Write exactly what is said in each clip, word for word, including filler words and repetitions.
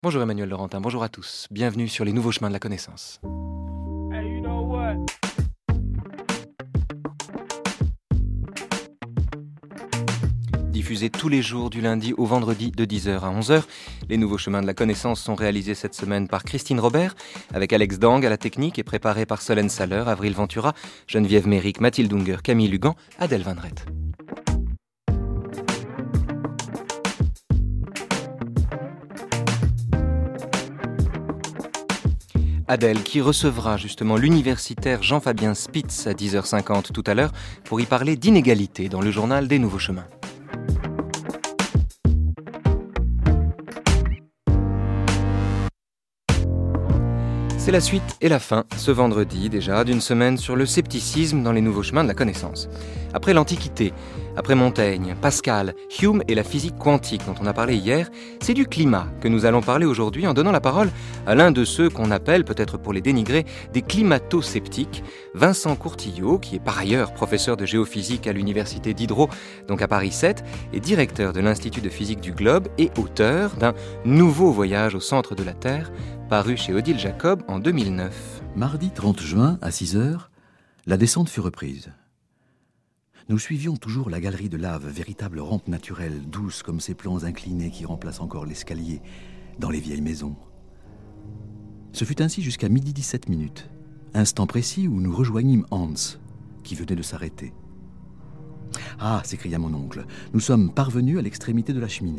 Bonjour Emmanuel Laurentin, bonjour à tous. Bienvenue sur les nouveaux chemins de la connaissance. Hey, you know what? Diffusés tous les jours du lundi au vendredi de dix heures à onze heures, les nouveaux chemins de la connaissance sont réalisés cette semaine par Christine Robert, avec Alex Dang à la technique et préparés par Solène Saller, Avril Ventura, Geneviève Méric, Mathilde Unger, Camille Lugan, Adèle Van Rett. Adèle, qui recevra justement l'universitaire Jean-Fabien Spitz à dix heures cinquante tout à l'heure pour y parler d'inégalité dans le journal des Nouveaux Chemins. C'est la suite et la fin, ce vendredi déjà, d'une semaine sur le scepticisme dans les nouveaux chemins de la connaissance. Après l'Antiquité, après Montaigne, Pascal, Hume et la physique quantique dont on a parlé hier, c'est du climat que nous allons parler aujourd'hui en donnant la parole à l'un de ceux qu'on appelle, peut-être pour les dénigrer, des climato-sceptiques, Vincent Courtillot, qui est par ailleurs professeur de géophysique à l'université Diderot, donc à Paris sept, et directeur de l'Institut de physique du globe et auteur d'un nouveau voyage au centre de la Terre, paru chez Odile Jacob en deux mille neuf. Mardi trente juin, à six heures, la descente fut reprise. Nous suivions toujours la galerie de lave, véritable rampe naturelle, douce comme ces plans inclinés qui remplacent encore l'escalier dans les vieilles maisons. Ce fut ainsi jusqu'à midi dix-sept minutes, instant précis où nous rejoignîmes Hans, qui venait de s'arrêter. « Ah !» s'écria mon oncle, « nous sommes parvenus à l'extrémité de la cheminée. »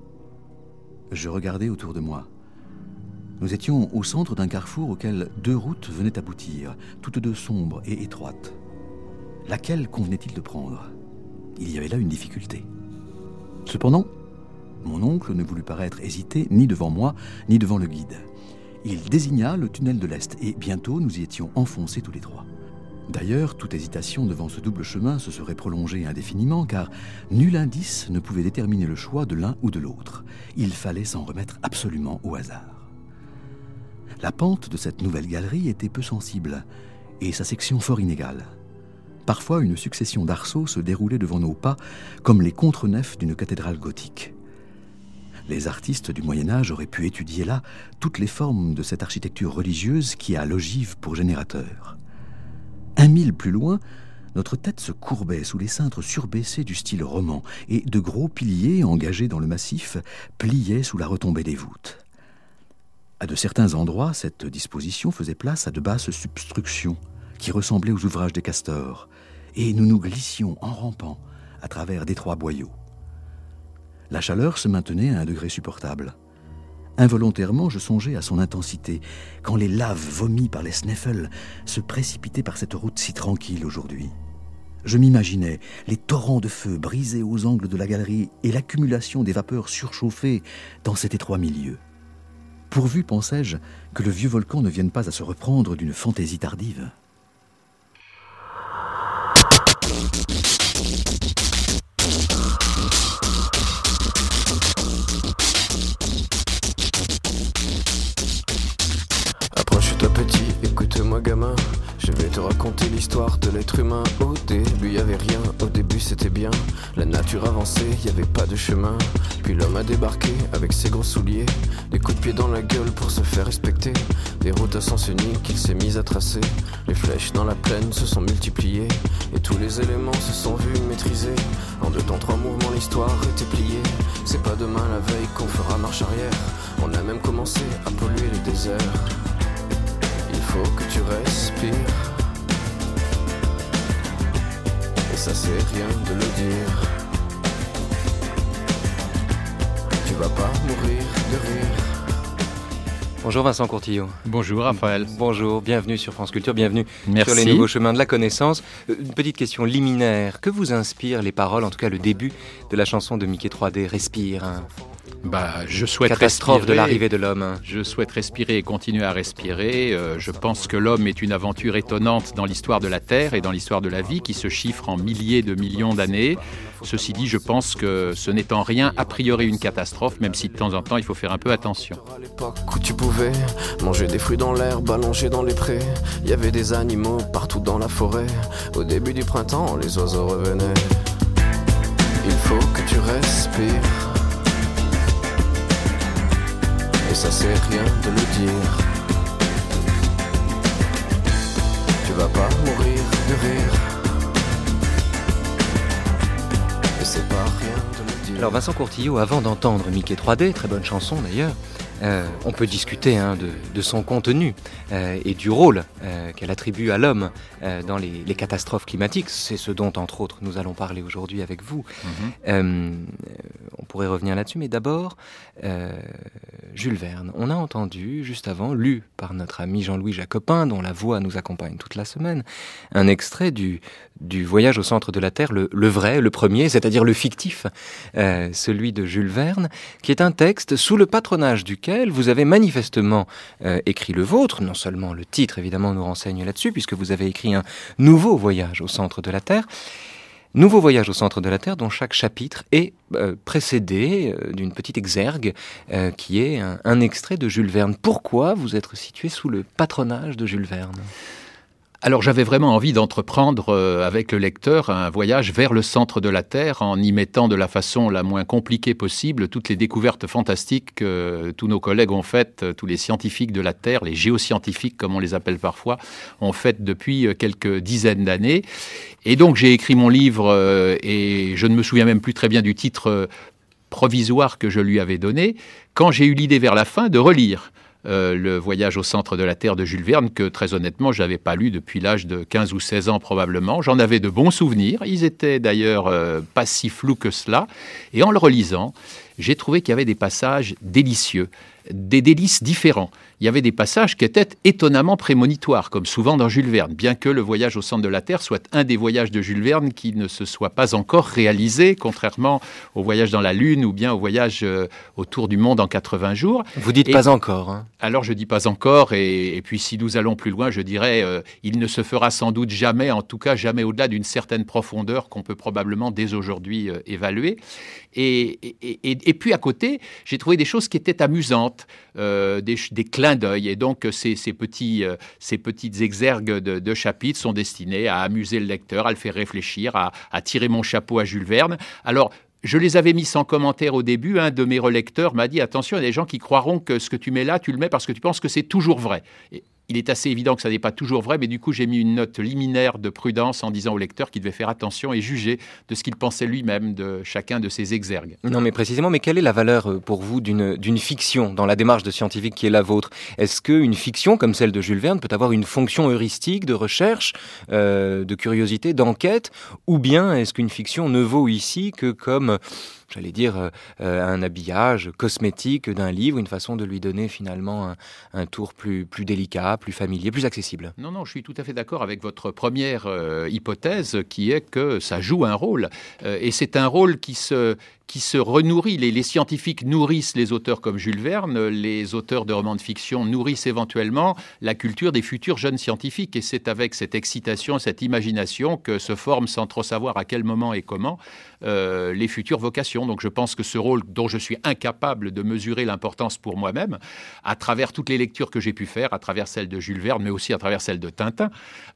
Je regardai autour de moi. Nous étions au centre d'un carrefour auquel deux routes venaient aboutir, toutes deux sombres et étroites. Laquelle convenait-il de prendre ? Il y avait là une difficulté. Cependant, mon oncle ne voulut paraître hésiter ni devant moi, ni devant le guide. Il désigna le tunnel de l'Est et bientôt nous y étions enfoncés tous les trois. D'ailleurs, toute hésitation devant ce double chemin se serait prolongée indéfiniment car nul indice ne pouvait déterminer le choix de l'un ou de l'autre. Il fallait s'en remettre absolument au hasard. La pente de cette nouvelle galerie était peu sensible et sa section fort inégale. Parfois, une succession d'arceaux se déroulait devant nos pas comme les contre-nefs d'une cathédrale gothique. Les artistes du Moyen-Âge auraient pu étudier là toutes les formes de cette architecture religieuse qui a l'ogive pour générateur. Un mille plus loin, notre tête se courbait sous les cintres surbaissés du style roman et de gros piliers engagés dans le massif pliaient sous la retombée des voûtes. À de certains endroits, cette disposition faisait place à de basses substructions qui ressemblaient aux ouvrages des castors, et nous nous glissions en rampant à travers d'étroits boyaux. La chaleur se maintenait à un degré supportable. Involontairement, je songeais à son intensité, quand les laves vomies par les Sneffels se précipitaient par cette route si tranquille aujourd'hui. Je m'imaginais les torrents de feu brisés aux angles de la galerie et l'accumulation des vapeurs surchauffées dans cet étroit milieu. Pourvu, pensais-je, que le vieux volcan ne vienne pas à se reprendre d'une fantaisie tardive. Approche-toi petit, écoute-moi gamin. Je vais te raconter l'histoire de l'être humain. Au début y avait rien, au début c'était bien. La nature avançait, y avait pas de chemin. Puis l'homme a débarqué avec ses gros souliers, des coups de pied dans la gueule pour se faire respecter. Des routes à sens unique qu'il s'est mis à tracer. Les flèches dans la plaine se sont multipliées et tous les éléments se sont vus maîtrisés. En deux temps trois mouvements l'histoire était pliée. C'est pas demain la veille qu'on fera marche arrière. On a même commencé à polluer les déserts. Il faut que tu respires. Et ça c'est rien de le dire. Tu vas pas mourir de rire. Bonjour Vincent Courtillot. Bonjour Raphaël. Bonjour, bienvenue sur France Culture, bienvenue Merci. sur les nouveaux chemins de la connaissance. Une petite question liminaire, que vous inspirent les paroles, en tout cas le début de la chanson de Mickey trois D, Respire, hein. Bah, je souhaite Catastrophe respirer, de l'arrivée de l'homme. hein. Je souhaite respirer et continuer à respirer. Euh, je pense que l'homme est une aventure étonnante dans l'histoire de la Terre et dans l'histoire de la vie qui se chiffre en milliers de millions d'années. Ceci dit, je pense que ce n'est en rien a priori une catastrophe, même si de temps en temps il faut faire un peu attention. À l'époque où tu pouvais manger des fruits dans l'herbe, allonger dans les prés, il y avait des animaux partout dans la forêt. Au début du printemps, les oiseaux revenaient. Il faut que tu respires. Et ça sert rien de le dire. Tu vas pas mourir de rire. Et c'est pas rien de le dire. Alors Vincent Courtillot, avant d'entendre Mickey trois D, très bonne chanson d'ailleurs, Euh, on peut discuter hein, de, de son contenu euh, et du rôle euh, qu'elle attribue à l'homme euh, dans les, les catastrophes climatiques. C'est ce dont, entre autres, nous allons parler aujourd'hui avec vous. Mm-hmm. Euh, on pourrait revenir là-dessus, mais d'abord, euh, Jules Verne. On a entendu, juste avant, lu par notre ami Jean-Louis Jacopin, dont la voix nous accompagne toute la semaine, un extrait du, du Voyage au centre de la Terre, le, le vrai, le premier, c'est-à-dire le fictif, euh, celui de Jules Verne, qui est un texte sous le patronage duquel vous avez manifestement euh, écrit le vôtre. Non seulement le titre, évidemment, nous renseigne là-dessus, puisque vous avez écrit un nouveau voyage au centre de la Terre. Nouveau voyage au centre de la Terre, dont chaque chapitre est euh, précédé euh, d'une petite exergue euh, qui est un, un extrait de Jules Verne. Pourquoi vous êtes situé sous le patronage de Jules Verne ? Alors j'avais vraiment envie d'entreprendre euh, avec le lecteur un voyage vers le centre de la Terre en y mettant de la façon la moins compliquée possible toutes les découvertes fantastiques que tous nos collègues ont faites, tous les scientifiques de la Terre, les géoscientifiques comme on les appelle parfois, ont faites depuis quelques dizaines d'années. Et donc j'ai écrit mon livre euh, et je ne me souviens même plus très bien du titre euh, provisoire que je lui avais donné, quand j'ai eu l'idée vers la fin de relire Euh, le Voyage au centre de la Terre de Jules Verne, que très honnêtement, je n'avais pas lu depuis l'âge de quinze ou seize ans probablement. J'en avais de bons souvenirs. Ils étaient d'ailleurs euh, pas si flous que cela. Et en le relisant, j'ai trouvé qu'il y avait des passages délicieux, des délices différents. Il y avait des passages qui étaient étonnamment prémonitoires, comme souvent dans Jules Verne, bien que le Voyage au centre de la Terre soit un des voyages de Jules Verne qui ne se soit pas encore réalisé, contrairement au voyage dans la Lune ou bien au voyage euh, autour du monde en quatre-vingts jours. Vous dites et, pas encore. Hein. Alors je dis pas encore, et, et puis si nous allons plus loin, je dirais euh, il ne se fera sans doute jamais, en tout cas jamais au-delà d'une certaine profondeur qu'on peut probablement dès aujourd'hui euh, évaluer. Et, et, et, et puis à côté, j'ai trouvé des choses qui étaient amusantes, euh, des, des clins d'œil. Et donc ces, ces, petits, euh, ces petites exergues de, de chapitres sont destinés à amuser le lecteur, à le faire réfléchir, à, à tirer mon chapeau à Jules Verne. Alors, je les avais mis sans commentaire au début. Un de mes relecteurs m'a dit « Attention, il y a des gens qui croiront que ce que tu mets là, tu le mets parce que tu penses que c'est toujours vrai. » Il est assez évident que ça n'est pas toujours vrai, mais du coup, j'ai mis une note liminaire de prudence en disant au lecteur qu'il devait faire attention et juger de ce qu'il pensait lui-même de chacun de ces exergues. Non, mais précisément, mais quelle est la valeur pour vous d'une, d'une fiction dans la démarche de scientifique qui est la vôtre ? Est-ce qu'une fiction comme celle de Jules Verne peut avoir une fonction heuristique de recherche, euh, de curiosité, d'enquête ? Ou bien est-ce qu'une fiction ne vaut ici que comme... j'allais dire, euh, un habillage cosmétique d'un livre, une façon de lui donner finalement un, un tour plus, plus délicat, plus familier, plus accessible. Non, non, je suis tout à fait d'accord avec votre première euh, hypothèse, qui est que ça joue un rôle. Euh, et c'est un rôle qui se... qui se renourrit. Les, les scientifiques nourrissent les auteurs comme Jules Verne, les auteurs de romans de fiction nourrissent éventuellement la culture des futurs jeunes scientifiques. Et c'est avec cette excitation, cette imagination que se forment, sans trop savoir à quel moment et comment, euh, les futures vocations. Donc je pense que ce rôle dont je suis incapable de mesurer l'importance pour moi-même, à travers toutes les lectures que j'ai pu faire, à travers celles de Jules Verne, mais aussi à travers celles de Tintin,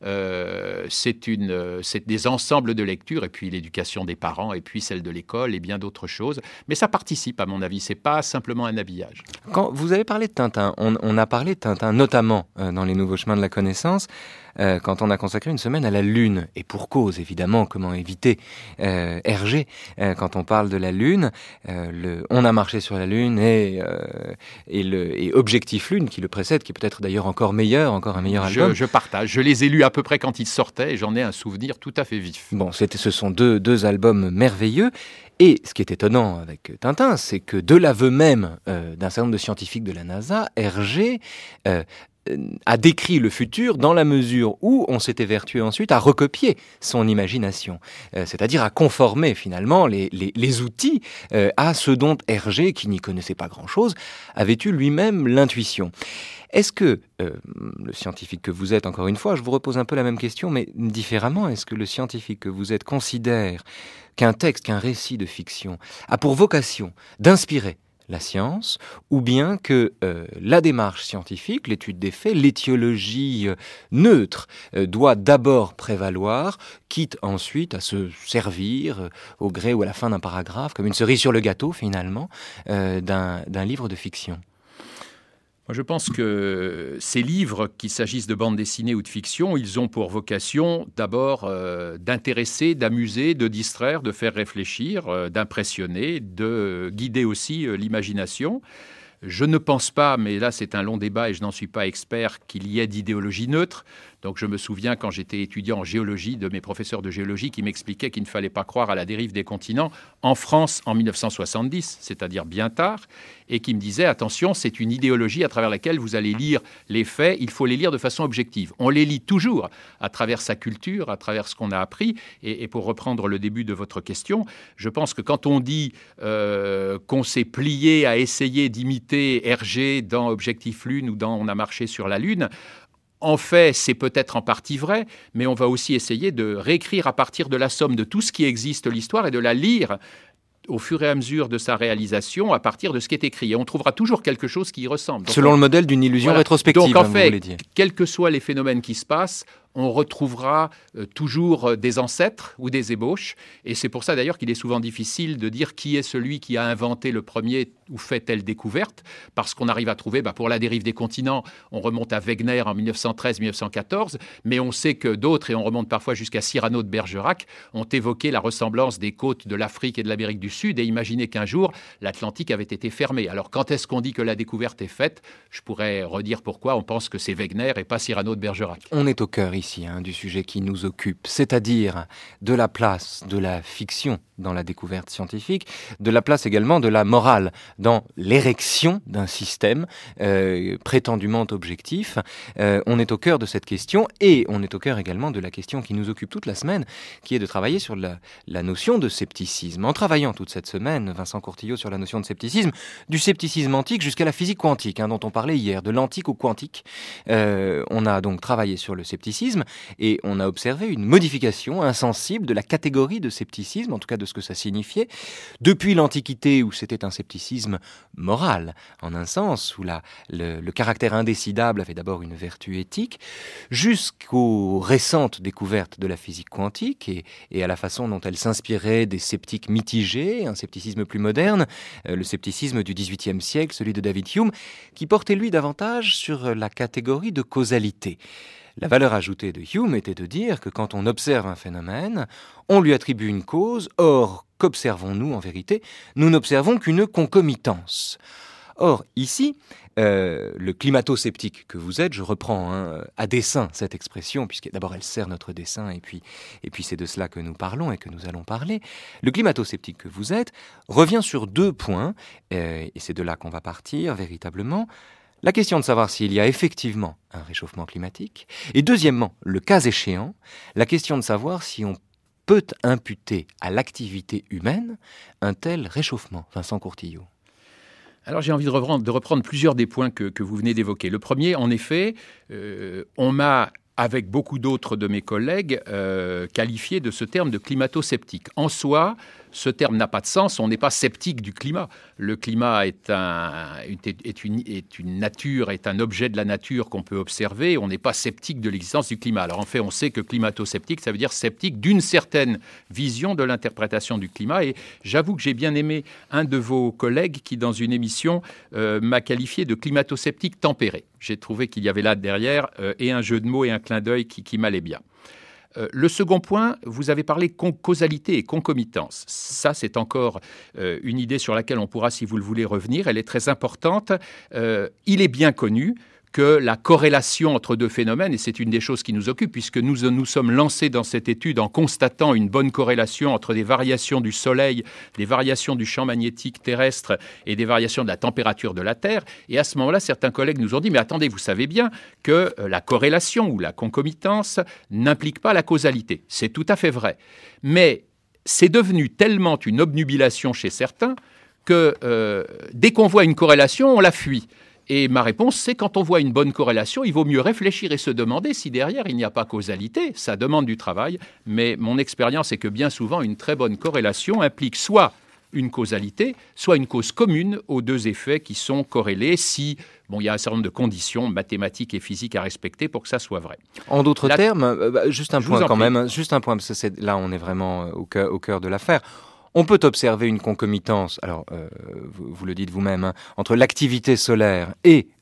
euh, c'est, une, c'est des ensembles de lectures, et puis l'éducation des parents, et puis celle de l'école, et bien d'autres chose, mais ça participe à mon avis, c'est pas simplement un habillage. Quand vous avez parlé de Tintin, on, on a parlé de Tintin notamment euh, dans les Nouveaux Chemins de la Connaissance, euh, quand on a consacré une semaine à la Lune, et pour cause évidemment, comment éviter euh, Hergé, euh, quand on parle de la Lune, euh, le, on a marché sur la Lune et, euh, et, le, et Objectif Lune qui le précède, qui est peut-être d'ailleurs encore meilleur, encore un meilleur album. Je, je partage, je les ai lus à peu près quand ils sortaient et j'en ai un souvenir tout à fait vif. Bon, c'était, ce sont deux, deux albums merveilleux. Et ce qui est étonnant avec Tintin, c'est que de l'aveu même euh, d'un certain nombre de scientifiques de la NASA, Hergé euh, a décrit le futur dans la mesure où on s'était vertué ensuite à recopier son imagination, euh, c'est-à-dire à conformer finalement les, les, les outils euh, à ce dont Hergé, qui n'y connaissait pas grand-chose, avait eu lui-même l'intuition. Est-ce que euh, le scientifique que vous êtes, encore une fois, je vous repose un peu la même question, mais différemment, est-ce que le scientifique que vous êtes considère qu'un texte, qu'un récit de fiction a pour vocation d'inspirer la science, ou bien que euh, la démarche scientifique, l'étude des faits, l'étiologie euh, neutre euh, doit d'abord prévaloir, quitte ensuite à se servir euh, au gré ou à la fin d'un paragraphe, comme une cerise sur le gâteau finalement, euh, d'un, d'un livre de fiction ? Je pense que ces livres, qu'il s'agisse de bande dessinée ou de fiction, ils ont pour vocation d'abord euh, d'intéresser, d'amuser, de distraire, de faire réfléchir, euh, d'impressionner, de guider aussi euh, l'imagination. Je ne pense pas, mais là c'est un long débat et je n'en suis pas expert, qu'il y ait d'idéologie neutre. Donc je me souviens quand j'étais étudiant en géologie de mes professeurs de géologie qui m'expliquaient qu'il ne fallait pas croire à la dérive des continents en France en mille neuf cent soixante-dix, c'est-à-dire bien tard, et qui me disaient attention, c'est une idéologie à travers laquelle vous allez lire les faits, il faut les lire de façon objective. On les lit toujours à travers sa culture, à travers ce qu'on a appris. Et, et pour reprendre le début de votre question, je pense que quand on dit euh, qu'on s'est plié à essayer d'imiter Hergé dans Objectif Lune ou dans On a marché sur la Lune, en fait, c'est peut-être en partie vrai, mais on va aussi essayer de réécrire à partir de la somme de tout ce qui existe l'histoire et de la lire au fur et à mesure de sa réalisation à partir de ce qui est écrit. Et on trouvera toujours quelque chose qui y ressemble. Donc Selon on... le modèle d'une illusion voilà. rétrospective, Donc en hein, fait, vous voulez dire. quels que soient les phénomènes qui se passent, on retrouvera euh, toujours euh, des ancêtres ou des ébauches. Et c'est pour ça d'ailleurs qu'il est souvent difficile de dire qui est celui qui a inventé le premier ou fait telle découverte, parce qu'on arrive à trouver, bah, pour la dérive des continents, on remonte à Wegener en mille neuf cent treize mille neuf cent quatorze, mais on sait que d'autres, et on remonte parfois jusqu'à Cyrano de Bergerac, ont évoqué la ressemblance des côtes de l'Afrique et de l'Amérique du Sud et imaginé qu'un jour, l'Atlantique avait été fermé. Alors quand est-ce qu'on dit que la découverte est faite ? Je pourrais redire pourquoi on pense que c'est Wegener et pas Cyrano de Bergerac. On est au cœur ici hein, du sujet qui nous occupe, c'est-à-dire de la place de la fiction dans la découverte scientifique, de la place également de la morale dans l'érection d'un système euh, prétendument objectif. Euh, on est au cœur de cette question et on est au cœur également de la question qui nous occupe toute la semaine, qui est de travailler sur la, la notion de scepticisme. En travaillant toute cette semaine, Vincent Courtillot, sur la notion de scepticisme, du scepticisme antique jusqu'à la physique quantique, hein, dont on parlait hier, de l'antique au quantique. Euh, on a donc travaillé sur le scepticisme et on a observé une modification insensible de la catégorie de scepticisme, en tout cas de ce que ça signifiait, depuis l'Antiquité où c'était un scepticisme moral, en un sens, où la, le, le caractère indécidable avait d'abord une vertu éthique, jusqu'aux récentes découvertes de la physique quantique et, et à la façon dont elle s'inspirait des sceptiques mitigés, un scepticisme plus moderne, euh, le scepticisme du dix-huitième siècle, celui de David Hume, qui portait lui davantage sur la catégorie de causalité. La valeur ajoutée de Hume était de dire que quand on observe un phénomène, on lui attribue une cause, or, qu'observons-nous en vérité ? Nous n'observons qu'une concomitance. Or, ici, euh, le climato-sceptique que vous êtes, je reprends hein, à dessein cette expression, puisque d'abord elle sert notre dessein, et puis, et puis c'est de cela que nous parlons et que nous allons parler. Le climato-sceptique que vous êtes revient sur deux points, euh, et c'est de là qu'on va partir véritablement. La question de savoir s'il y a effectivement un réchauffement climatique, et deuxièmement, le cas échéant, la question de savoir si on peut imputer à l'activité humaine un tel réchauffement. Vincent Courtillot. Alors j'ai envie de reprendre, de reprendre plusieurs des points que, que vous venez d'évoquer. Le premier, en effet, euh, on m'a, avec beaucoup d'autres de mes collègues, euh, qualifié de ce terme de climato-sceptique. En soi, ce terme n'a pas de sens, on n'est pas sceptique du climat. Le climat est, un, est, une, est une nature, est un objet de la nature qu'on peut observer, on n'est pas sceptique de l'existence du climat. Alors en fait, on sait que climato-sceptique, ça veut dire sceptique d'une certaine vision de l'interprétation du climat. Et j'avoue que j'ai bien aimé un de vos collègues qui, dans une émission, euh, m'a qualifié de climato-sceptique tempéré. J'ai trouvé qu'il y avait là derrière euh, et un jeu de mots et un clin d'œil qui, qui m'allait bien. Euh, le second point, vous avez parlé con- causalité et concomitance. Ça, c'est encore euh, une idée sur laquelle on pourra, si vous le voulez, revenir. Elle est très importante. Euh, il est bien connu que la corrélation entre deux phénomènes, et c'est une des choses qui nous occupe, puisque nous nous sommes lancés dans cette étude en constatant une bonne corrélation entre des variations du Soleil, des variations du champ magnétique terrestre et des variations de la température de la Terre. Et à ce moment-là, certains collègues nous ont dit « Mais attendez, vous savez bien que la corrélation ou la concomitance n'implique pas la causalité. » C'est tout à fait vrai. Mais c'est devenu tellement une obnubilation chez certains que euh, dès qu'on voit une corrélation, on la fuit. Et ma réponse, c'est quand on voit une bonne corrélation, il vaut mieux réfléchir et se demander si derrière il n'y a pas causalité. Ça demande du travail, mais mon expérience est que bien souvent, une très bonne corrélation implique soit une causalité, soit une cause commune aux deux effets qui sont corrélés si bon, il y a un certain nombre de conditions mathématiques et physiques à respecter pour que ça soit vrai. En d'autres La... termes, euh, juste un Je point quand prie. même, juste un point, parce que c'est, là on est vraiment au cœur, au cœur de l'affaire. On peut observer une concomitance, alors euh, vous, vous le dites vous-même, hein, entre l'activité solaire et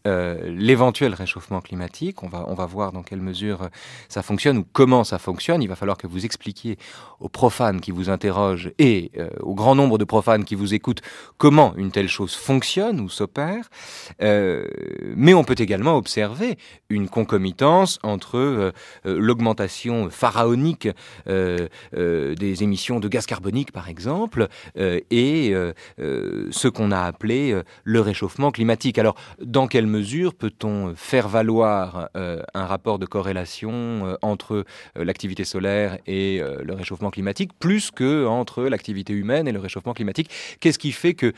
euh, l'éventuel réchauffement climatique. On va, on va voir dans quelle mesure ça fonctionne ou comment ça fonctionne. Il va falloir que vous expliquiez aux profanes qui vous interrogent et euh, au grand nombre de profanes qui vous écoutent comment une telle chose fonctionne ou s'opère. Euh, mais on peut également observer une concomitance entre euh, euh, l'augmentation pharaonique euh, euh, des émissions de gaz carbonique, par exemple, euh, et euh, euh, ce qu'on a appelé euh, le réchauffement climatique. Alors, dans quelle mesure peut-on faire valoir euh, un rapport de corrélation euh, entre euh, l'activité solaire et euh, le réchauffement climatique, plus que entre l'activité humaine et le réchauffement climatique? Qu'est-ce qui fait que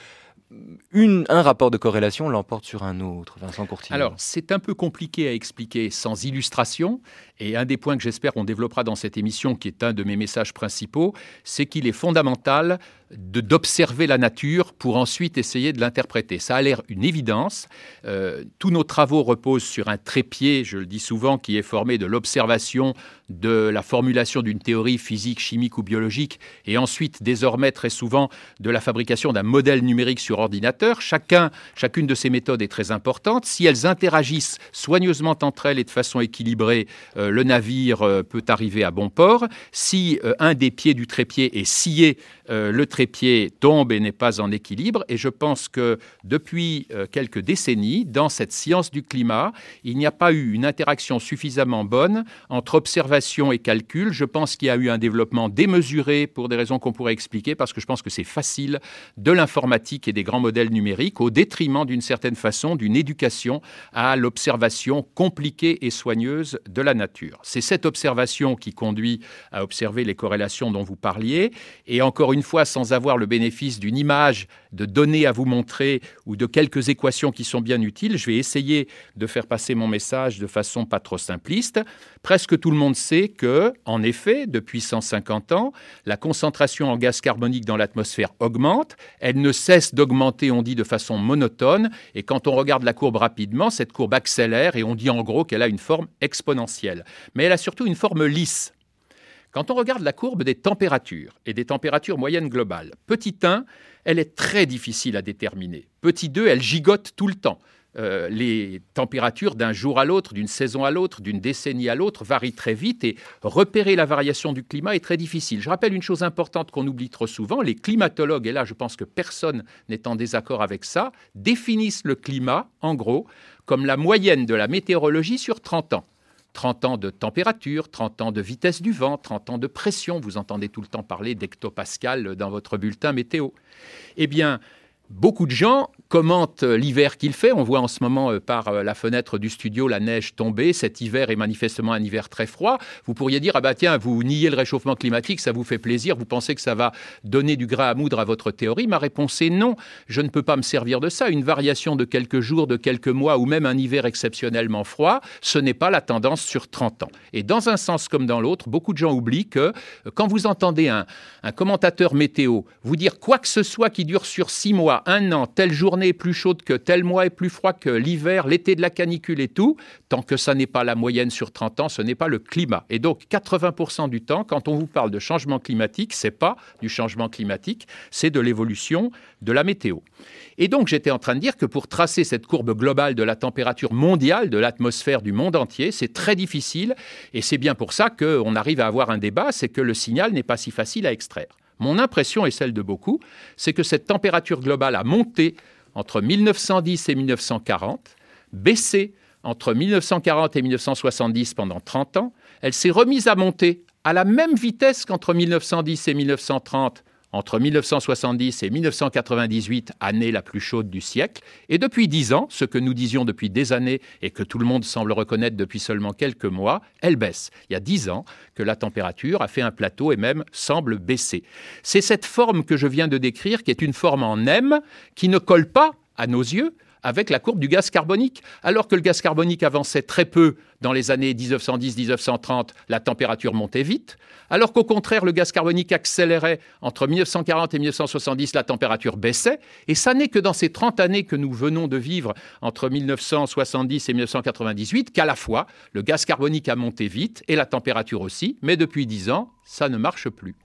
Une, un rapport de corrélation l'emporte sur un autre, Vincent Courtillon? Alors, c'est un peu compliqué à expliquer sans illustration. Et un des points que j'espère qu'on développera dans cette émission, qui est un de mes messages principaux, c'est qu'il est fondamental de, d'observer la nature pour ensuite essayer de l'interpréter. Ça a l'air une évidence. Euh, tous nos travaux reposent sur un trépied, je le dis souvent, qui est formé de l'observation, de la formulation d'une théorie physique, chimique ou biologique, et ensuite, désormais, très souvent, de la fabrication d'un modèle numérique sur ordinateur. Chacun, chacune de ces méthodes est très importante. Si elles interagissent soigneusement entre elles et de façon équilibrée, euh, le navire euh, peut arriver à bon port. Si euh, un des pieds du trépied est scié, euh, le trépied tombe et n'est pas en équilibre. Et je pense que depuis euh, quelques décennies, dans cette science du climat, il n'y a pas eu une interaction suffisamment bonne entre observation et calcul. Je pense qu'il y a eu un développement démesuré pour des raisons qu'on pourrait expliquer, parce que je pense que c'est facile de l'informatique et des grands modèles numériques au détriment d'une certaine façon d'une éducation à l'observation compliquée et soigneuse de la nature. C'est cette observation qui conduit à observer les corrélations dont vous parliez, et encore une fois, sans avoir le bénéfice d'une image, de données à vous montrer ou de quelques équations qui sont bien utiles, je vais essayer de faire passer mon message de façon pas trop simpliste. Presque tout le monde sait que, en effet, depuis cent cinquante ans, la concentration en gaz carbonique dans l'atmosphère augmente. Elle ne cesse d'augmenter, on dit, de façon monotone. Et quand on regarde la courbe rapidement, cette courbe accélère et on dit en gros qu'elle a une forme exponentielle. Mais elle a surtout une forme lisse. Quand on regarde la courbe des températures et des températures moyennes globales, petit un, elle est très difficile à déterminer. Petit deux, elle gigote tout le temps. Euh, les températures d'un jour à l'autre, d'une saison à l'autre, d'une décennie à l'autre varient très vite et repérer la variation du climat est très difficile. Je rappelle une chose importante qu'on oublie trop souvent, les climatologues, et là je pense que personne n'est en désaccord avec ça, définissent le climat, en gros, comme la moyenne de la météorologie sur trente ans. trente ans de température, trente ans de vitesse du vent, trente ans de pression. Vous entendez tout le temps parler d'hectopascal dans votre bulletin météo. Eh bien, beaucoup de gens commentent l'hiver qu'il fait. On voit en ce moment par la fenêtre du studio la neige tomber. Cet hiver est manifestement un hiver très froid. Vous pourriez dire, ah bah tiens, vous niez le réchauffement climatique, ça vous fait plaisir, vous pensez que ça va donner du grain à moudre à votre théorie. Ma réponse est non, je ne peux pas me servir de ça. Une variation de quelques jours, de quelques mois ou même un hiver exceptionnellement froid, ce n'est pas la tendance sur trente ans. Et dans un sens comme dans l'autre, beaucoup de gens oublient que quand vous entendez un, un commentateur météo vous dire quoi que ce soit qui dure sur six mois, un an, telle journée est plus chaude que tel mois est plus froid que l'hiver, l'été de la canicule et tout, tant que ça n'est pas la moyenne sur trente ans, ce n'est pas le climat. Et donc, quatre-vingts pour cent du temps, quand on vous parle de changement climatique, c'est pas du changement climatique, c'est de l'évolution de la météo. Et donc, j'étais en train de dire que pour tracer cette courbe globale de la température mondiale, de l'atmosphère du monde entier, c'est très difficile. Et c'est bien pour ça qu'on arrive à avoir un débat, c'est que le signal n'est pas si facile à extraire. Mon impression, et celle de beaucoup, c'est que cette température globale a monté entre mille neuf cent dix et mille neuf cent quarante, baissé entre mille neuf cent quarante et mille neuf cent soixante-dix pendant trente ans. Elle s'est remise à monter à la même vitesse qu'entre mille neuf cent dix et mille neuf cent trente, entre mille neuf cent soixante-dix et mille neuf cent quatre-vingt-dix-huit, année la plus chaude du siècle. Et depuis dix ans, ce que nous disions depuis des années et que tout le monde semble reconnaître depuis seulement quelques mois, elle baisse. Il y a dix ans que la température a fait un plateau et même semble baisser. C'est cette forme que je viens de décrire qui est une forme en M qui ne colle pas, à nos yeux, avec la courbe du gaz carbonique. Alors que le gaz carbonique avançait très peu dans les années dix-neuf cent dix à dix-neuf cent trente, la température montait vite. Alors qu'au contraire, le gaz carbonique accélérait entre mille neuf cent quarante et mille neuf cent soixante-dix, la température baissait. Et ça n'est que dans ces trente années que nous venons de vivre entre mille neuf cent soixante-dix et mille neuf cent quatre-vingt-dix-huit qu'à la fois, le gaz carbonique a monté vite et la température aussi. Mais depuis dix ans, ça ne marche plus.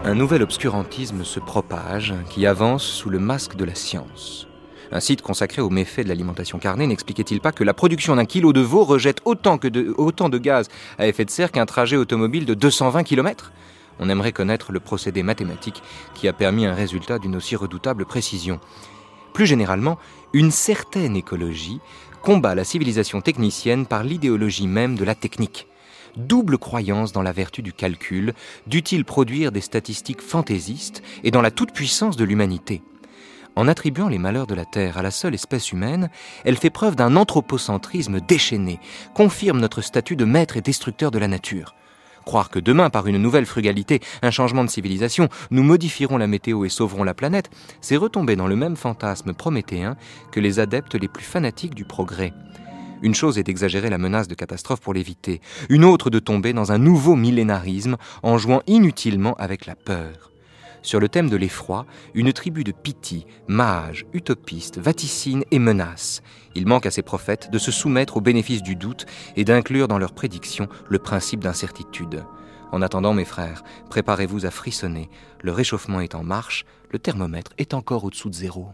Un nouvel obscurantisme se propage, qui avance sous le masque de la science. Un site consacré aux méfaits de l'alimentation carnée n'expliquait-il pas que la production d'un kilo de veau rejette autant, que de, autant de gaz à effet de serre qu'un trajet automobile de deux cent vingt kilomètres ? On aimerait connaître le procédé mathématique qui a permis un résultat d'une aussi redoutable précision. Plus généralement, une certaine écologie combat la civilisation technicienne par l'idéologie même de la technique. Double croyance dans la vertu du calcul, dût-il produire des statistiques fantaisistes et dans la toute-puissance de l'humanité. En attribuant les malheurs de la Terre à la seule espèce humaine, elle fait preuve d'un anthropocentrisme déchaîné, confirme notre statut de maître et destructeur de la nature. Croire que demain, par une nouvelle frugalité, un changement de civilisation, nous modifierons la météo et sauverons la planète, c'est retomber dans le même fantasme prométhéen que les adeptes les plus fanatiques du progrès. Une chose est d'exagérer la menace de catastrophe pour l'éviter, une autre de tomber dans un nouveau millénarisme en jouant inutilement avec la peur. Sur le thème de l'effroi, une tribu de Pythie, mages, utopistes, vaticine et menace. Il manque à ces prophètes de se soumettre au bénéfice du doute et d'inclure dans leurs prédictions le principe d'incertitude. En attendant, mes frères, préparez-vous à frissonner. Le réchauffement est en marche, le thermomètre est encore au-dessous de zéro.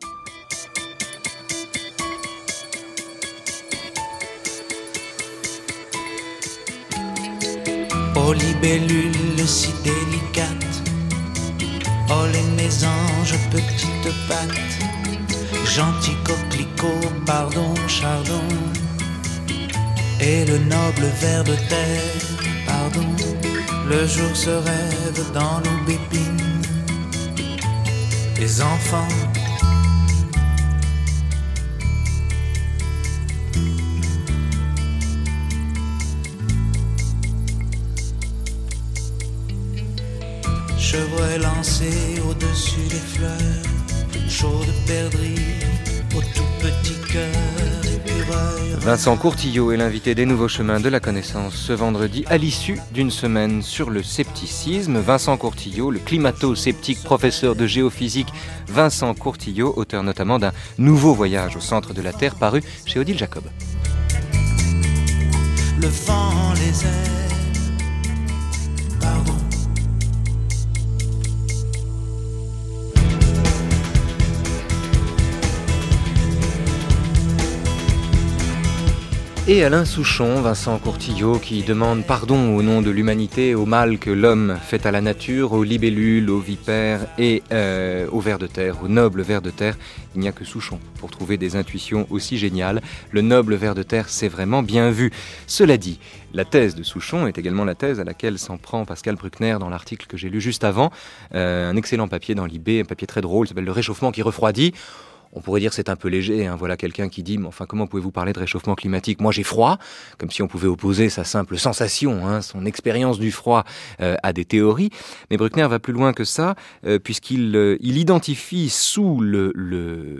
Oh libellule si délicate, oh les mésanges petites pattes, gentil coquelicot, pardon chardon, et le noble ver de terre, pardon, le jour se rêve dans l'aubépine, les enfants chevreuil lancé au-dessus des fleurs, chaud de perdrix au tout petit cœur, épureuil. Vincent Courtillot est l'invité des Nouveaux Chemins de la Connaissance ce vendredi à l'issue d'une semaine sur le scepticisme. Vincent Courtillot, le climato-sceptique professeur de géophysique Vincent Courtillot, auteur notamment d'un nouveau voyage au centre de la Terre paru chez Odile Jacob. Le vent les airs, pardon. Et Alain Souchon, Vincent Courtillot, qui demande pardon au nom de l'humanité, au mal que l'homme fait à la nature, aux libellules, aux vipères et euh, aux vers de terre, aux nobles vers de terre. Il n'y a que Souchon pour trouver des intuitions aussi géniales. Le noble ver de terre, c'est vraiment bien vu. Cela dit, la thèse de Souchon est également la thèse à laquelle s'en prend Pascal Bruckner dans l'article que j'ai lu juste avant. Euh, un excellent papier dans Libé, un papier très drôle, qui s'appelle « Le réchauffement qui refroidit ». On pourrait dire que c'est un peu léger, hein. Voilà quelqu'un qui dit « Mais enfin, comment pouvez-vous parler de réchauffement climatique ? Moi, j'ai froid !» Comme si on pouvait opposer sa simple sensation, hein, son expérience du froid euh, à des théories. Mais Bruckner va plus loin que ça, euh, puisqu'il euh, il identifie sous le, le,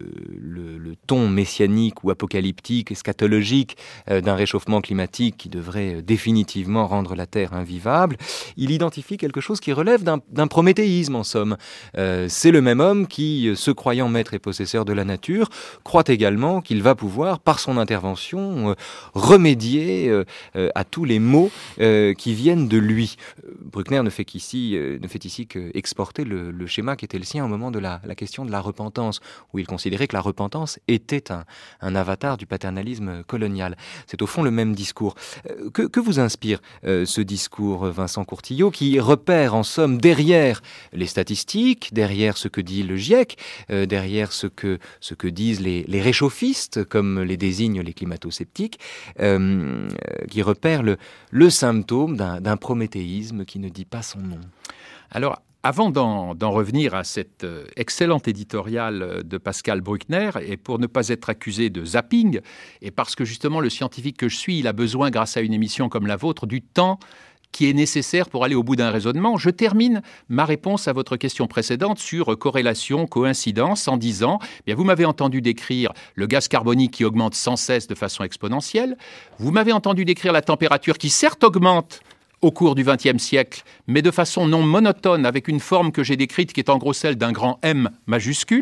le, le ton messianique ou apocalyptique, eschatologique euh, d'un réchauffement climatique qui devrait euh, définitivement rendre la Terre invivable, il identifie quelque chose qui relève d'un, d'un prométhéisme, en somme. Euh, c'est le même homme qui, se croyant maître et possesseur de la nature, croit également qu'il va pouvoir, par son intervention, euh, remédier euh, euh, à tous les maux euh, qui viennent de lui. Bruckner ne fait, qu'ici, euh, ne fait ici qu'exporter le, le schéma qui était le sien au moment de la, la question de la repentance, où il considérait que la repentance était un, un avatar du paternalisme colonial. C'est au fond le même discours. Euh, que, que vous inspire euh, ce discours, Vincent Courtillot, qui repère en somme derrière les statistiques, derrière ce que dit le GIEC, euh, derrière ce que, ce que disent les, les réchauffistes, comme les désignent les climato-sceptiques, euh, qui repèrent le, le symptôme d'un, d'un prométhéisme qui ne dit pas son nom. Alors, avant d'en, d'en revenir à cet excellent éditorial de Pascal Bruckner, et pour ne pas être accusé de zapping, et parce que justement le scientifique que je suis, il a besoin, grâce à une émission comme la vôtre, du temps qui est nécessaire pour aller au bout d'un raisonnement, je termine ma réponse à votre question précédente sur corrélation, coïncidence, en disant, eh bien, vous m'avez entendu décrire le gaz carbonique qui augmente sans cesse de façon exponentielle, vous m'avez entendu décrire la température qui certes augmente au cours du vingtième siècle, mais de façon non monotone, avec une forme que j'ai décrite qui est en gros celle d'un grand M majuscule.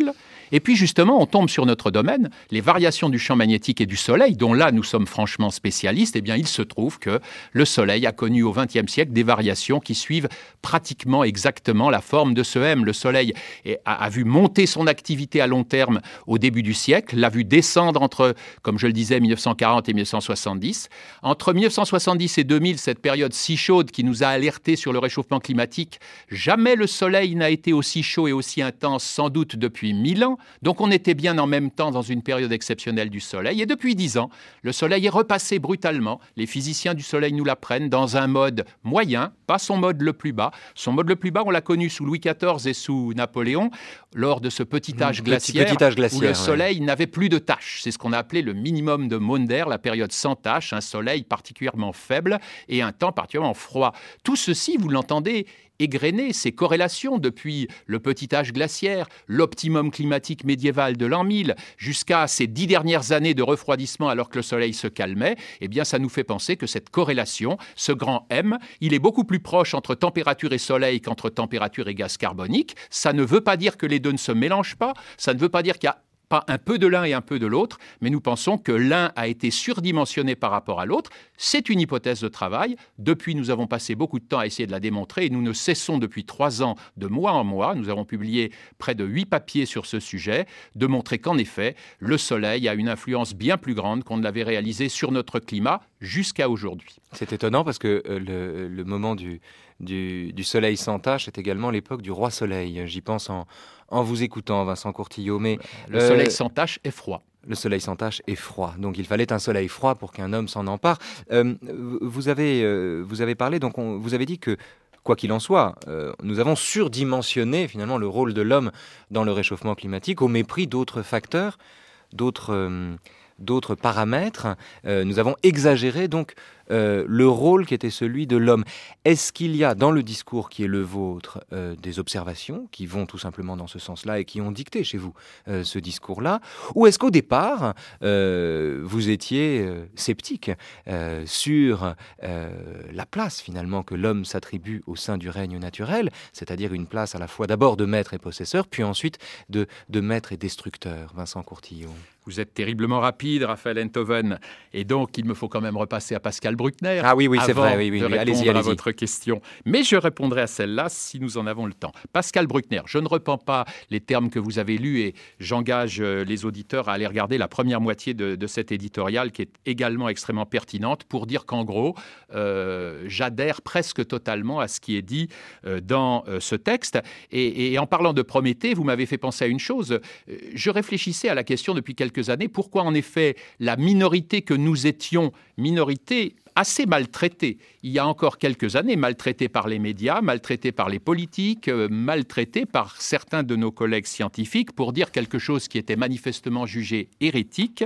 Et puis justement, on tombe sur notre domaine, les variations du champ magnétique et du Soleil, dont là nous sommes franchement spécialistes. Eh bien, il se trouve que le Soleil a connu au vingtième siècle des variations qui suivent pratiquement exactement la forme de ce M. Le Soleil a, a vu monter son activité à long terme au début du siècle, l'a vu descendre entre, comme je le disais, mille neuf cent quarante et mille neuf cent soixante-dix. Entre mille neuf cent soixante-dix et deux mille, cette période si chaude qui nous a alertés sur le réchauffement climatique, jamais le Soleil n'a été aussi chaud et aussi intense, sans doute depuis mille ans. Donc on était bien en même temps dans une période exceptionnelle du Soleil. Et depuis dix ans, le Soleil est repassé brutalement. Les physiciens du Soleil nous l'apprennent dans un mode moyen, pas son mode le plus bas. Son mode le plus bas, on l'a connu sous Louis quatorze et sous Napoléon, lors de ce petit âge, mmh, glaciaire, petit, petit âge glaciaire, où le ouais. Soleil n'avait plus de taches. C'est ce qu'on a appelé le minimum de Maunder, la période sans taches, un Soleil particulièrement faible et un temps particulièrement froid. Tout ceci, vous l'entendez, égrener ces corrélations depuis le petit âge glaciaire, l'optimum climatique médiéval de l'an mille, jusqu'à ces dix dernières années de refroidissement alors que le Soleil se calmait, eh bien ça nous fait penser que cette corrélation, ce grand M, il est beaucoup plus proche entre température et Soleil qu'entre température et gaz carbonique. Ça ne veut pas dire que les deux ne se mélangent pas, ça ne veut pas dire qu'il y a pas un peu de l'un et un peu de l'autre, mais nous pensons que l'un a été surdimensionné par rapport à l'autre. C'est une hypothèse de travail. Depuis, nous avons passé beaucoup de temps à essayer de la démontrer et nous ne cessons depuis trois ans, de mois en mois, nous avons publié près de huit papiers sur ce sujet, de montrer qu'en effet, le Soleil a une influence bien plus grande qu'on ne l'avait réalisé sur notre climat jusqu'à aujourd'hui. C'est étonnant parce que euh, le, le moment du, du, du Soleil sans tache est également l'époque du Roi Soleil. J'y pense en, en vous écoutant, Vincent Courtillot. Mais, le euh, Soleil sans tache est froid. Le Soleil sans tache est froid. Donc il fallait un Soleil froid pour qu'un homme s'en empare. Euh, vous, avez, euh, vous avez parlé, donc on, vous avez dit que, quoi qu'il en soit, euh, nous avons surdimensionné finalement le rôle de l'homme dans le réchauffement climatique au mépris d'autres facteurs, d'autres... Euh, d'autres paramètres. Euh, nous avons exagéré donc euh, le rôle qui était celui de l'homme. Est-ce qu'il y a dans le discours qui est le vôtre euh, des observations qui vont tout simplement dans ce sens-là et qui ont dicté chez vous euh, ce discours-là? Ou est-ce qu'au départ, euh, vous étiez euh, sceptique euh, sur euh, la place finalement que l'homme s'attribue au sein du règne naturel, c'est-à-dire une place à la fois d'abord de maître et possesseur, puis ensuite de, de maître et destructeur? Vincent Courtillot. Vous êtes terriblement rapide, Raphaël Enthoven, et donc il me faut quand même repasser à Pascal Bruckner. Ah oui, oui, c'est vrai, oui, oui, de oui. répondre Allez-y, allez-y. à votre question. Mais je répondrai à celle-là si nous en avons le temps. Pascal Bruckner, je ne reprends pas les termes que vous avez lus et j'engage les auditeurs à aller regarder la première moitié de, de cet éditorial qui est également extrêmement pertinente pour dire qu'en gros, euh, j'adhère presque totalement à ce qui est dit euh, dans euh, ce texte. Et, et en parlant de Prométhée, vous m'avez fait penser à une chose. Je réfléchissais à la question depuis quelques années, pourquoi en effet la minorité que nous étions, minorité assez maltraitée, il y a encore quelques années, maltraitée par les médias, maltraitée par les politiques, euh, maltraitée par certains de nos collègues scientifiques pour dire quelque chose qui était manifestement jugé hérétique,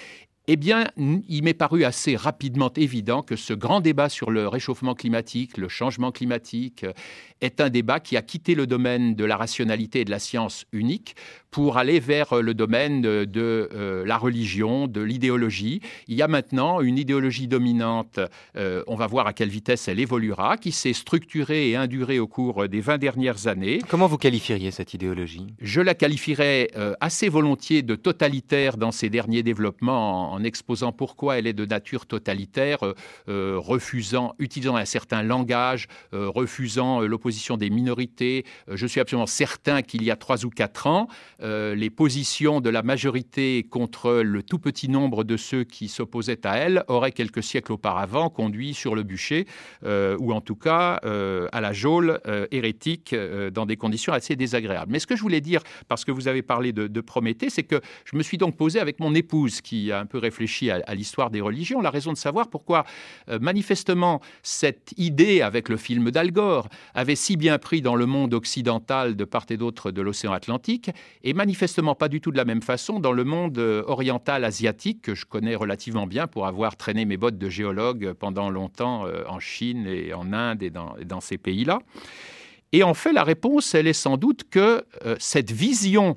eh bien, il m'est paru assez rapidement évident que ce grand débat sur le réchauffement climatique, le changement climatique, est un débat qui a quitté le domaine de la rationalité et de la science unique pour aller vers le domaine de, de euh, la religion, de l'idéologie. Il y a maintenant une idéologie dominante, euh, on va voir à quelle vitesse elle évoluera, qui s'est structurée et indurée au cours des vingt dernières années. Comment vous qualifieriez cette idéologie? Je la qualifierais euh, assez volontiers de totalitaire dans ses derniers développements, en, en exposant pourquoi elle est de nature totalitaire, euh, euh, refusant, utilisant un certain langage, euh, refusant euh, l'opposition des minorités. Euh, je suis absolument certain qu'il y a trois ou quatre ans, euh, les positions de la majorité contre le tout petit nombre de ceux qui s'opposaient à elle auraient quelques siècles auparavant conduit sur le bûcher, euh, ou en tout cas euh, à la geôle euh, hérétique, euh, dans des conditions assez désagréables. Mais ce que je voulais dire, parce que vous avez parlé de, de Prométhée, c'est que je me suis donc posé avec mon épouse, qui a un peu réfléchi à, à l'histoire des religions, la raison de savoir pourquoi euh, manifestement cette idée avec le film d'Al Gore avait si bien pris dans le monde occidental de part et d'autre de l'océan Atlantique, et manifestement pas du tout de la même façon dans le monde oriental asiatique, que je connais relativement bien pour avoir traîné mes bottes de géologue pendant longtemps euh, en Chine et en Inde et dans, et dans ces pays-là. Et en fait, la réponse, elle est sans doute que euh, cette vision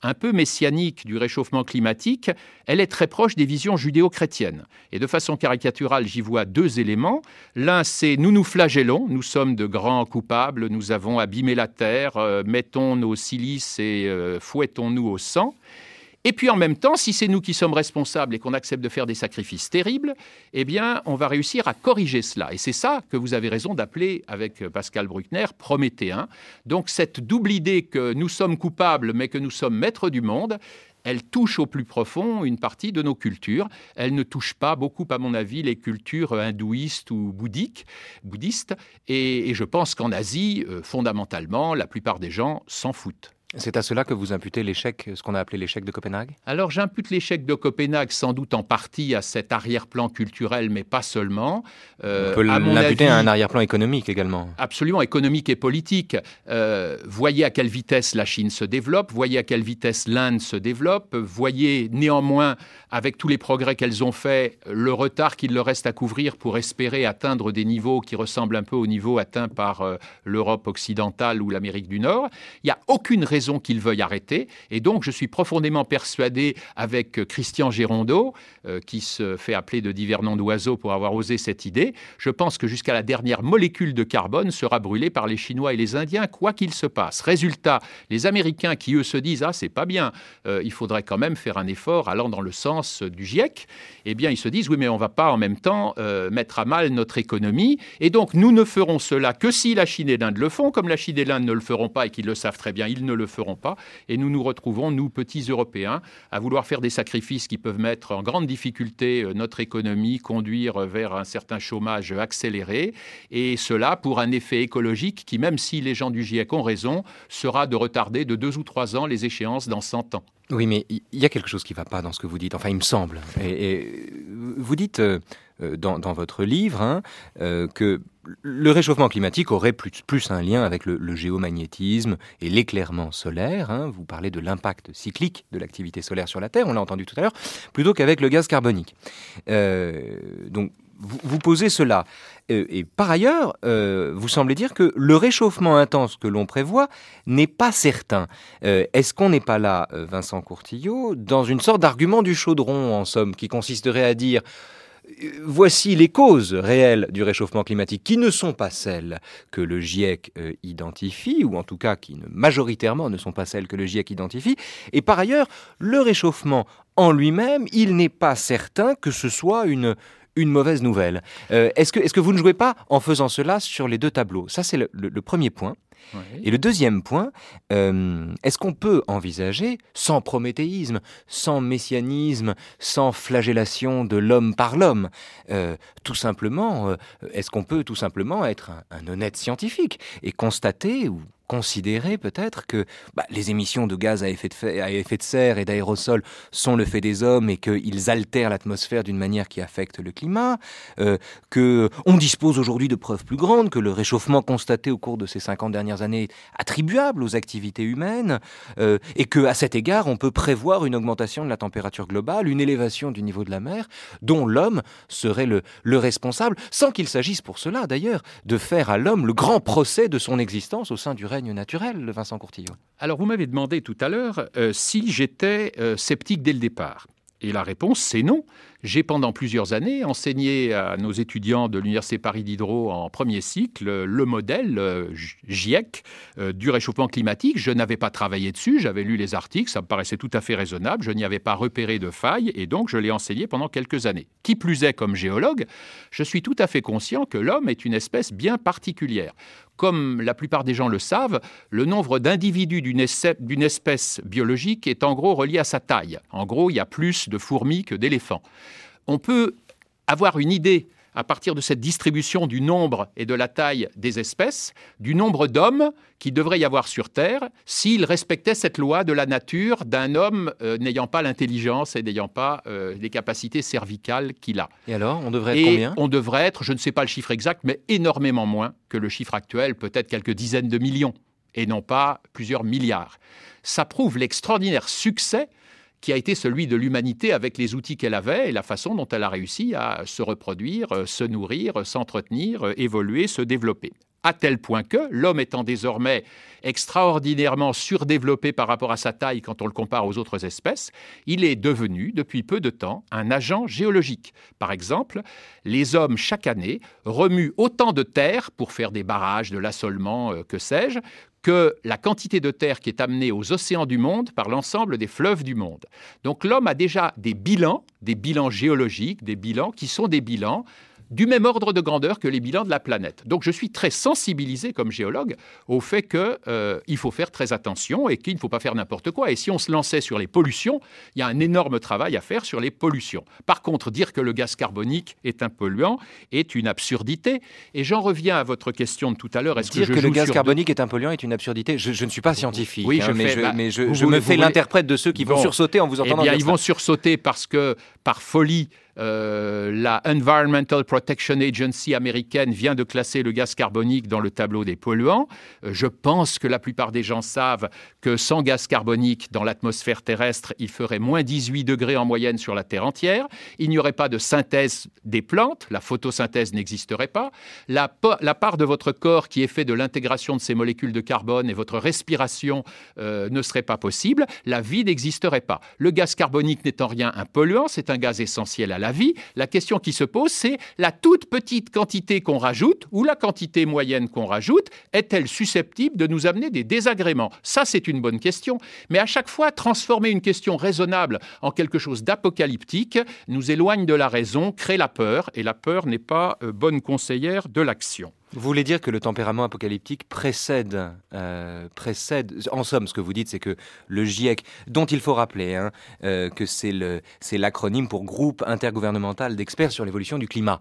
un peu messianique du réchauffement climatique, elle est très proche des visions judéo-chrétiennes. Et de façon caricaturale, j'y vois deux éléments. L'un, c'est nous nous flagellons, nous sommes de grands coupables, nous avons abîmé la terre, euh, mettons nos silices et euh, fouettons-nous au sang. Et puis en même temps, si c'est nous qui sommes responsables et qu'on accepte de faire des sacrifices terribles, eh bien, on va réussir à corriger cela. Et c'est ça que vous avez raison d'appeler, avec Pascal Bruckner, prométhéen. Donc cette double idée que nous sommes coupables, mais que nous sommes maîtres du monde, elle touche au plus profond une partie de nos cultures. Elle ne touche pas beaucoup, à mon avis, les cultures hindouistes ou bouddhiques, bouddhistes. Et, et je pense qu'en Asie, euh, fondamentalement, la plupart des gens s'en foutent. C'est à cela que vous imputez l'échec, ce qu'on a appelé l'échec de Copenhague ? Alors j'impute l'échec de Copenhague sans doute en partie à cet arrière-plan culturel, mais pas seulement. Euh, On peut l'imputer à un arrière-plan économique également. Absolument, économique et politique. Euh, voyez à quelle vitesse la Chine se développe, voyez à quelle vitesse l'Inde se développe, voyez néanmoins, avec tous les progrès qu'elles ont faits, le retard qu'il leur reste à couvrir pour espérer atteindre des niveaux qui ressemblent un peu aux niveaux atteints par euh, l'Europe occidentale ou l'Amérique du Nord. Il n'y a aucune raison qu'ils veuillent arrêter. Et donc, je suis profondément persuadé, avec Christian Gérondeau, euh, qui se fait appeler de divers noms d'oiseaux pour avoir osé cette idée, je pense que jusqu'à la dernière molécule de carbone sera brûlée par les Chinois et les Indiens, quoi qu'il se passe. Résultat, les Américains qui, eux, se disent « Ah, c'est pas bien, euh, il faudrait quand même faire un effort allant dans le sens du GIEC », eh bien, ils se disent « Oui, mais on ne va pas en même temps euh, mettre à mal notre économie. » Et donc, nous ne ferons cela que si la Chine et l'Inde le font. Comme la Chine et l'Inde ne le feront pas et qu'ils le savent très bien, ils ne le feront pas. Et nous nous retrouvons, nous, petits Européens, à vouloir faire des sacrifices qui peuvent mettre en grande difficulté notre économie, conduire vers un certain chômage accéléré. Et cela pour un effet écologique qui, même si les gens du GIEC ont raison, sera de retarder de deux ou trois ans les échéances dans cent ans. Oui, mais il y a quelque chose qui ne va pas dans ce que vous dites. Enfin, il me semble. Et, et vous dites euh, dans, dans votre livre hein, euh, que le réchauffement climatique aurait plus, plus un lien avec le, le géomagnétisme et l'éclairement solaire. Hein. Vous parlez de l'impact cyclique de l'activité solaire sur la Terre, on l'a entendu tout à l'heure, plutôt qu'avec le gaz carbonique. Euh, donc, vous, vous posez cela. Euh, et par ailleurs, euh, vous semblez dire que le réchauffement intense que l'on prévoit n'est pas certain. Euh, est-ce qu'on n'est pas là, Vincent Courtillot, dans une sorte d'argument du chaudron, en somme, qui consisterait à dire voici les causes réelles du réchauffement climatique qui ne sont pas celles que le GIEC euh, identifie, ou en tout cas qui ne, majoritairement ne sont pas celles que le GIEC identifie. Et par ailleurs, le réchauffement en lui-même, il n'est pas certain que ce soit une, une mauvaise nouvelle. Euh, est-ce que, est-ce que vous ne jouez pas en faisant cela sur les deux tableaux ? Ça, c'est le, le, le premier point. Oui. Et le deuxième point, euh, est-ce qu'on peut envisager, sans prométhéisme, sans messianisme, sans flagellation de l'homme par l'homme, euh, tout simplement, euh, est-ce qu'on peut tout simplement être un, un honnête scientifique et constater ou considérer peut-être que bah, les émissions de gaz à effet de, fait, à effet de serre et d'aérosols sont le fait des hommes et qu'ils altèrent l'atmosphère d'une manière qui affecte le climat, euh, qu'on dispose aujourd'hui de preuves plus grandes, que le réchauffement constaté au cours de ces cinquante dernières années est attribuable aux activités humaines, euh, et qu'à cet égard, on peut prévoir une augmentation de la température globale, une élévation du niveau de la mer, dont l'homme serait le, le responsable, sans qu'il s'agisse pour cela d'ailleurs de faire à l'homme le grand procès de son existence au sein du règne naturel, Vincent Courtillot. Alors, vous m'avez demandé tout à l'heure euh, si j'étais euh, sceptique dès le départ. Et la réponse, c'est non. J'ai pendant plusieurs années enseigné à nos étudiants de l'Université Paris Diderot en premier cycle le modèle euh, GIEC euh, du réchauffement climatique. Je n'avais pas travaillé dessus, j'avais lu les articles, ça me paraissait tout à fait raisonnable, je n'y avais pas repéré de faille et donc je l'ai enseigné pendant quelques années. Qui plus est, comme géologue, je suis tout à fait conscient que l'homme est une espèce bien particulière. Comme la plupart des gens le savent, le nombre d'individus d'une espèce, d'une espèce biologique est en gros relié à sa taille. En gros, il y a plus de fourmis que d'éléphants. On peut avoir une idée, à partir de cette distribution du nombre et de la taille des espèces, du nombre d'hommes qu'il devrait y avoir sur Terre s'ils respectaient cette loi de la nature d'un homme euh, n'ayant pas l'intelligence et n'ayant pas euh, les capacités cervicales qu'il a. Et alors, on devrait être et combien ? On devrait être, je ne sais pas le chiffre exact, mais énormément moins que le chiffre actuel, peut-être quelques dizaines de millions, et non pas plusieurs milliards. Ça prouve l'extraordinaire succès qui a été celui de l'humanité avec les outils qu'elle avait et la façon dont elle a réussi à se reproduire, se nourrir, s'entretenir, évoluer, se développer. à tel point que, l'homme étant désormais extraordinairement surdéveloppé par rapport à sa taille quand on le compare aux autres espèces, il est devenu, depuis peu de temps, un agent géologique. Par exemple, les hommes, chaque année, remuent autant de terre pour faire des barrages, de l'assolement, euh, que sais-je, que la quantité de terre qui est amenée aux océans du monde par l'ensemble des fleuves du monde. Donc l'homme a déjà des bilans, des bilans géologiques, des bilans qui sont des bilans du même ordre de grandeur que les bilans de la planète. Donc je suis très sensibilisé comme géologue au fait qu'il euh, faut faire très attention et qu'il ne faut pas faire n'importe quoi. Et si on se lançait sur les pollutions, il y a un énorme travail à faire sur les pollutions. Par contre, dire que le gaz carbonique est un polluant est une absurdité. Et j'en reviens à votre question de tout à l'heure. Est-ce dire que, je que le gaz sur carbonique deux... est un polluant est une absurdité. Je, je ne suis pas scientifique, oui, hein, je mais, fais, je, bah, mais je, vous je voulez, me fais voulez... l'interprète de ceux qui vont bon. sursauter en vous entendant Eh bien, dire ils ça. vont sursauter parce que, par folie, Euh, la Environmental Protection Agency américaine vient de classer le gaz carbonique dans le tableau des polluants. Euh, je pense que la plupart des gens savent que sans gaz carbonique dans l'atmosphère terrestre, il ferait moins dix-huit degrés en moyenne sur la Terre entière. Il n'y aurait pas de synthèse des plantes, la photosynthèse n'existerait pas. La, la part de votre corps qui est fait de l'intégration de ces molécules de carbone et votre respiration euh, ne serait pas possible. La vie n'existerait pas. Le gaz carbonique n'étant rien un polluant, c'est un gaz essentiel à la vie. La question qui se pose, c'est la toute petite quantité qu'on rajoute ou la quantité moyenne qu'on rajoute, est-elle susceptible de nous amener des désagréments? Ça, c'est une bonne question. Mais à chaque fois, transformer une question raisonnable en quelque chose d'apocalyptique nous éloigne de la raison, crée la peur, et la peur n'est pas euh, bonne conseillère de l'action. Vous voulez dire que le tempérament apocalyptique précède, euh, précède... En somme, ce que vous dites, c'est que le GIEC, dont il faut rappeler hein, euh, que c'est, le, c'est l'acronyme pour Groupe intergouvernemental d'experts sur l'évolution du climat,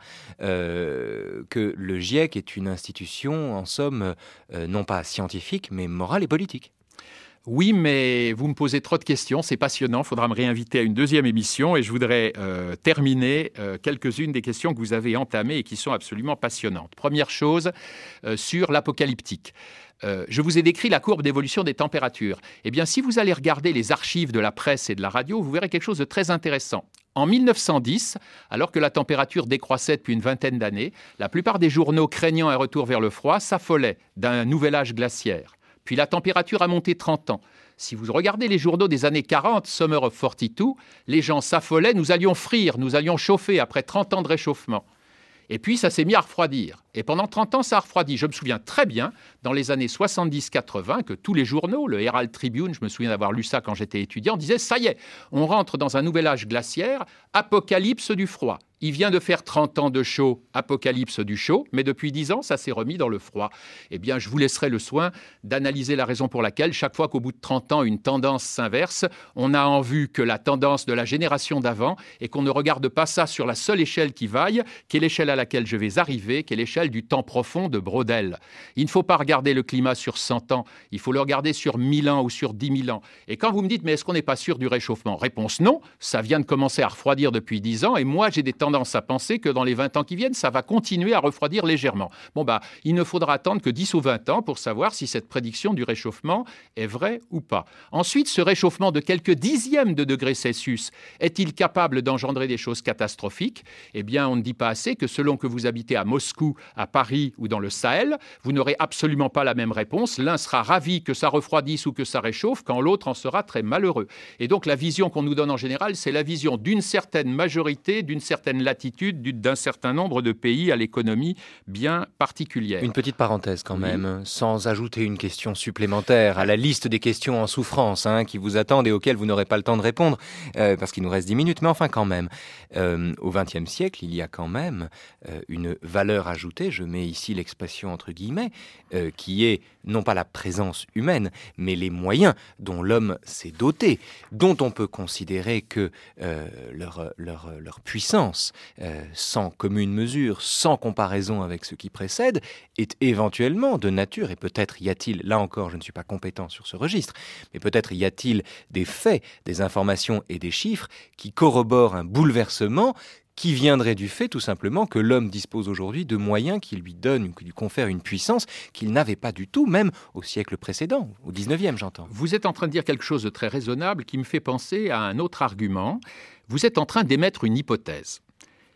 euh, que le GIEC est une institution, en somme, euh, non pas scientifique, mais morale et politique. Oui, mais vous me posez trop de questions, c'est passionnant, il faudra me réinviter à une deuxième émission et je voudrais euh, terminer euh, quelques-unes des questions que vous avez entamées et qui sont absolument passionnantes. Première chose, euh, sur l'apocalyptique. Euh, je vous ai décrit la courbe d'évolution des températures. Eh bien, si vous allez regarder les archives de la presse et de la radio, vous verrez quelque chose de très intéressant. En mille neuf cent dix, alors que la température décroissait depuis une vingtaine d'années, la plupart des journaux craignant un retour vers le froid s'affolaient d'un nouvel âge glaciaire. Puis la température a monté trente ans. Si vous regardez les journaux des années quarante, Summer of quarante-deux, les gens s'affolaient, nous allions frire, nous allions chauffer après trente ans de réchauffement. Et puis ça s'est mis à refroidir. Et pendant trente ans, ça a refroidi. Je me souviens très bien, dans les années soixante-dix quatre-vingts, que tous les journaux, le Herald Tribune, je me souviens d'avoir lu ça quand j'étais étudiant, disaient « ça y est, on rentre dans un nouvel âge glaciaire, apocalypse du froid ». Il vient de faire trente ans de chaud, apocalypse du chaud, mais depuis dix ans, ça s'est remis dans le froid. Eh bien, je vous laisserai le soin d'analyser la raison pour laquelle, chaque fois qu'au bout de trente ans, une tendance s'inverse, on a en vue que la tendance de la génération d'avant et qu'on ne regarde pas ça sur la seule échelle qui vaille, qui est l'échelle à laquelle je vais arriver, qui est l'échelle du temps profond de Braudel. Il ne faut pas regarder le climat sur cent ans, il faut le regarder sur mille ans ou sur dix mille ans. Et quand vous me dites, mais est-ce qu'on n'est pas sûr du réchauffement? Réponse non, ça vient de commencer à refroidir depuis dix ans et moi, j'ai des tendances à penser que dans les vingt ans qui viennent, ça va continuer à refroidir légèrement. Bon, bah, il ne faudra attendre que dix ou vingt ans pour savoir si cette prédiction du réchauffement est vraie ou pas. Ensuite, ce réchauffement de quelques dixièmes de degrés Celsius est-il capable d'engendrer des choses catastrophiques? Eh bien, on ne dit pas assez que selon que vous habitez à Moscou, à Paris ou dans le Sahel, vous n'aurez absolument pas la même réponse. L'un sera ravi que ça refroidisse ou que ça réchauffe, quand l'autre en sera très malheureux. Et donc, la vision qu'on nous donne en général, c'est la vision d'une certaine majorité, d'une certaine latitude d'un certain nombre de pays à l'économie bien particulière. Une petite parenthèse quand même, oui. Sans ajouter une question supplémentaire à la liste des questions en souffrance hein, qui vous attendent et auxquelles vous n'aurez pas le temps de répondre, euh, parce qu'il nous reste dix minutes, mais enfin quand même. Euh, au vingtième siècle, il y a quand même euh, une valeur ajoutée, je mets ici l'expression entre guillemets, euh, qui est non pas la présence humaine, mais les moyens dont l'homme s'est doté, dont on peut considérer que euh, leur, leur, leur puissance, euh, sans commune mesure, sans comparaison avec ce qui précède, est éventuellement de nature, et peut-être y a-t-il, là encore je ne suis pas compétent sur ce registre, mais peut-être y a-t-il des faits, des informations et des chiffres qui corroborent un bouleversement qui viendrait du fait tout simplement que l'homme dispose aujourd'hui de moyens qui lui donnent, qui lui confèrent une puissance qu'il n'avait pas du tout, même au siècle précédent, au dix-neuvième j'entends. Vous êtes en train de dire quelque chose de très raisonnable qui me fait penser à un autre argument. Vous êtes en train d'émettre une hypothèse.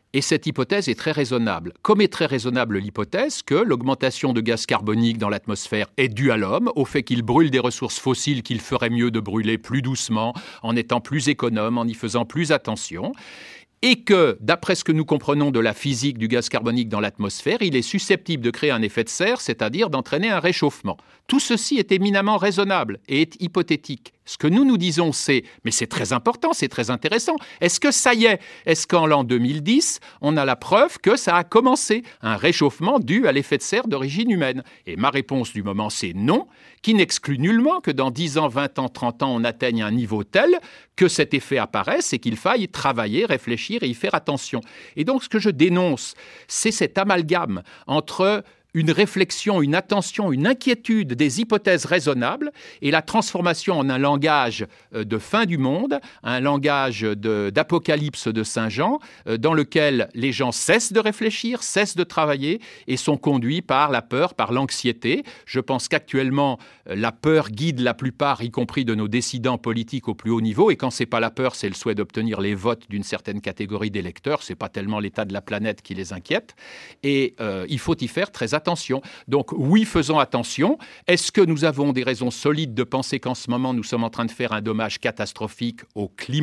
Et cette hypothèse est très raisonnable. Comme est très raisonnable l'hypothèse que l'augmentation de gaz carbonique dans l'atmosphère est due à l'homme, au fait qu'il brûle des ressources fossiles qu'il ferait mieux de brûler plus doucement, en étant plus économe, en y faisant plus attention. Et que, d'après ce que nous comprenons de la physique du gaz carbonique dans l'atmosphère, il est susceptible de créer un effet de serre, c'est-à-dire d'entraîner un réchauffement. Tout ceci est éminemment raisonnable et est hypothétique. Ce que nous nous disons, c'est « mais c'est très important, c'est très intéressant. Est-ce que ça y est? Est-ce qu'en l'an deux mille dix, on a la preuve que ça a commencé, un réchauffement dû à l'effet de serre d'origine humaine ?» Et ma réponse du moment, c'est non, qui n'exclut nullement que dans dix ans, vingt ans, trente ans, on atteigne un niveau tel que cet effet apparaisse et qu'il faille travailler, réfléchir et y faire attention. Et donc, ce que je dénonce, c'est cet amalgame entre une réflexion, une attention, une inquiétude des hypothèses raisonnables et la transformation en un langage de fin du monde, un langage de, d'apocalypse de Saint Jean, dans lequel les gens cessent de réfléchir, cessent de travailler et sont conduits par la peur, par l'anxiété. Je pense qu'actuellement, la peur guide la plupart, y compris de nos décidants politiques au plus haut niveau. Et quand c'est pas la peur, c'est le souhait d'obtenir les votes d'une certaine catégorie d'électeurs. C'est pas tellement l'état de la planète qui les inquiète. Et euh, il faut y faire très attention. Donc oui, faisons attention. Est-ce que nous avons des raisons solides de penser qu'en ce moment, nous sommes en train de faire un dommage catastrophique au climat ?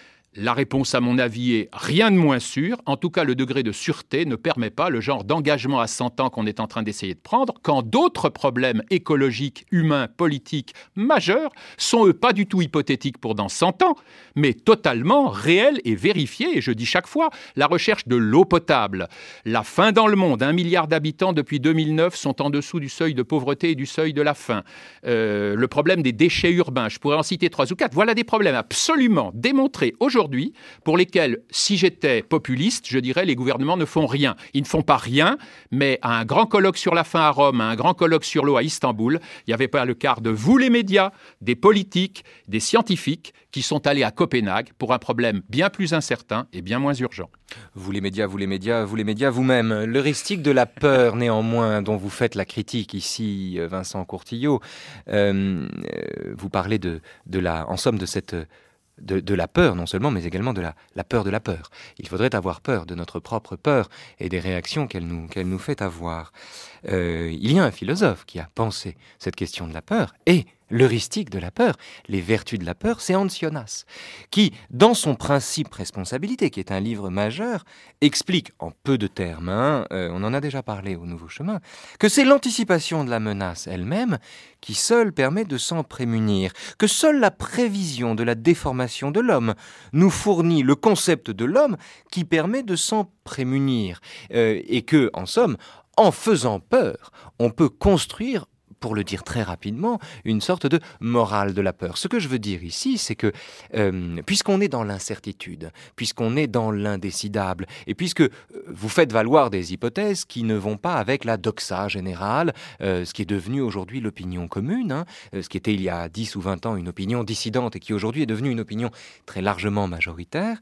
La réponse, à mon avis, est rien de moins sûr. En tout cas, le degré de sûreté ne permet pas le genre d'engagement à cent ans qu'on est en train d'essayer de prendre quand d'autres problèmes écologiques, humains, politiques majeurs sont, eux, pas du tout hypothétiques pour dans cent ans, mais totalement réels et vérifiés. Et je dis chaque fois, la recherche de l'eau potable, la faim dans le monde, un milliard d'habitants depuis deux mille neuf sont en dessous du seuil de pauvreté et du seuil de la faim. Euh, le problème des déchets urbains, je pourrais en citer trois ou quatre. Voilà des problèmes absolument démontrés aujourd'hui Aujourd'hui, pour lesquels, si j'étais populiste, je dirais les gouvernements ne font rien. Ils ne font pas rien, mais à un grand colloque sur la faim à Rome, à un grand colloque sur l'eau à Istanbul, il n'y avait pas le quart de vous les médias, des politiques, des scientifiques qui sont allés à Copenhague pour un problème bien plus incertain et bien moins urgent. Vous les médias, vous les médias, vous les médias vous-même. L'heuristique de la peur, néanmoins, dont vous faites la critique ici, Vincent Courtillot, euh, vous parlez de, de la, en somme de cette... De, de la peur, non seulement, mais également de la, la peur de la peur. Il faudrait avoir peur de notre propre peur et des réactions qu'elle nous, qu'elle nous fait avoir. Euh, il y a un philosophe qui a pensé cette question de la peur et l'heuristique de la peur, les vertus de la peur, c'est Hans Jonas, qui, dans son principe responsabilité, qui est un livre majeur, explique en peu de termes, hein, euh, on en a déjà parlé au Nouveau Chemin, que c'est l'anticipation de la menace elle-même qui seule permet de s'en prémunir, que seule la prévision de la déformation de l'homme nous fournit le concept de l'homme qui permet de s'en prémunir, euh, et que, en somme, en faisant peur, on peut construire, pour le dire très rapidement, une sorte de morale de la peur. Ce que je veux dire ici, c'est que euh, puisqu'on est dans l'incertitude, puisqu'on est dans l'indécidable, et puisque euh, vous faites valoir des hypothèses qui ne vont pas avec la doxa générale, euh, ce qui est devenu aujourd'hui l'opinion commune, hein, ce qui était il y a dix ou vingt ans une opinion dissidente et qui aujourd'hui est devenue une opinion très largement majoritaire,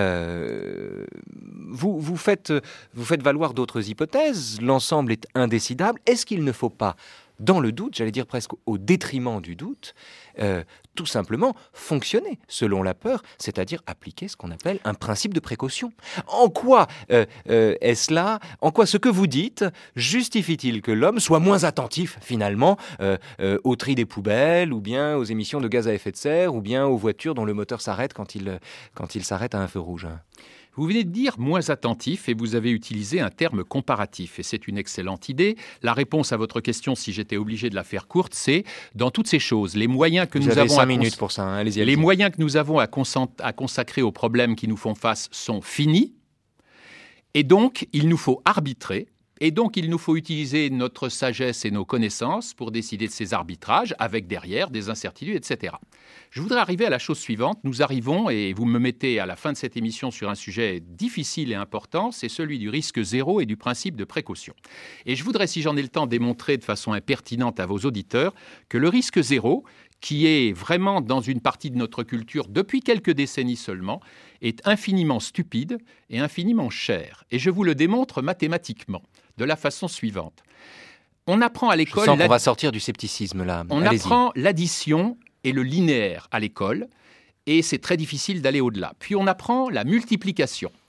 euh, vous, vous, faites, vous faites valoir d'autres hypothèses, l'ensemble est indécidable. Est-ce qu'il ne faut pas, dans le doute, j'allais dire presque au détriment du doute, euh, tout simplement fonctionner selon la peur, c'est-à-dire appliquer ce qu'on appelle un principe de précaution. En quoi euh, euh, est-ce là, en quoi ce que vous dites justifie-t-il que l'homme soit moins attentif finalement euh, euh, au tri des poubelles, ou bien aux émissions de gaz à effet de serre, ou bien aux voitures dont le moteur s'arrête quand il, quand il s'arrête à un feu rouge ? Vous venez de dire moins attentif et vous avez utilisé un terme comparatif et c'est une excellente idée. La réponse à votre question, si j'étais obligé de la faire courte, c'est dans toutes ces choses, les moyens que vous nous avez avons cinq à minutes cons- pour ça, hein. Allez-y, les allez-y. moyens que nous avons à, consent- à consacrer aux problèmes qui nous font face sont finis et donc il nous faut arbitrer. Et donc, il nous faut utiliser notre sagesse et nos connaissances pour décider de ces arbitrages, avec derrière des incertitudes, et cetera. Je voudrais arriver à la chose suivante. Nous arrivons, et vous me mettez à la fin de cette émission sur un sujet difficile et important, c'est celui du risque zéro et du principe de précaution. Et je voudrais, si j'en ai le temps, démontrer de façon impertinente à vos auditeurs que le risque zéro, qui est vraiment dans une partie de notre culture depuis quelques décennies seulement, est infiniment stupide et infiniment cher. Et je vous le démontre mathématiquement, de la façon suivante. On apprend à l'école... Je sens qu'on l'ad- va sortir du scepticisme là. On Allez-y. apprend l'addition et le linéaire à l'école, et c'est très difficile d'aller au-delà. Puis on apprend la multiplication.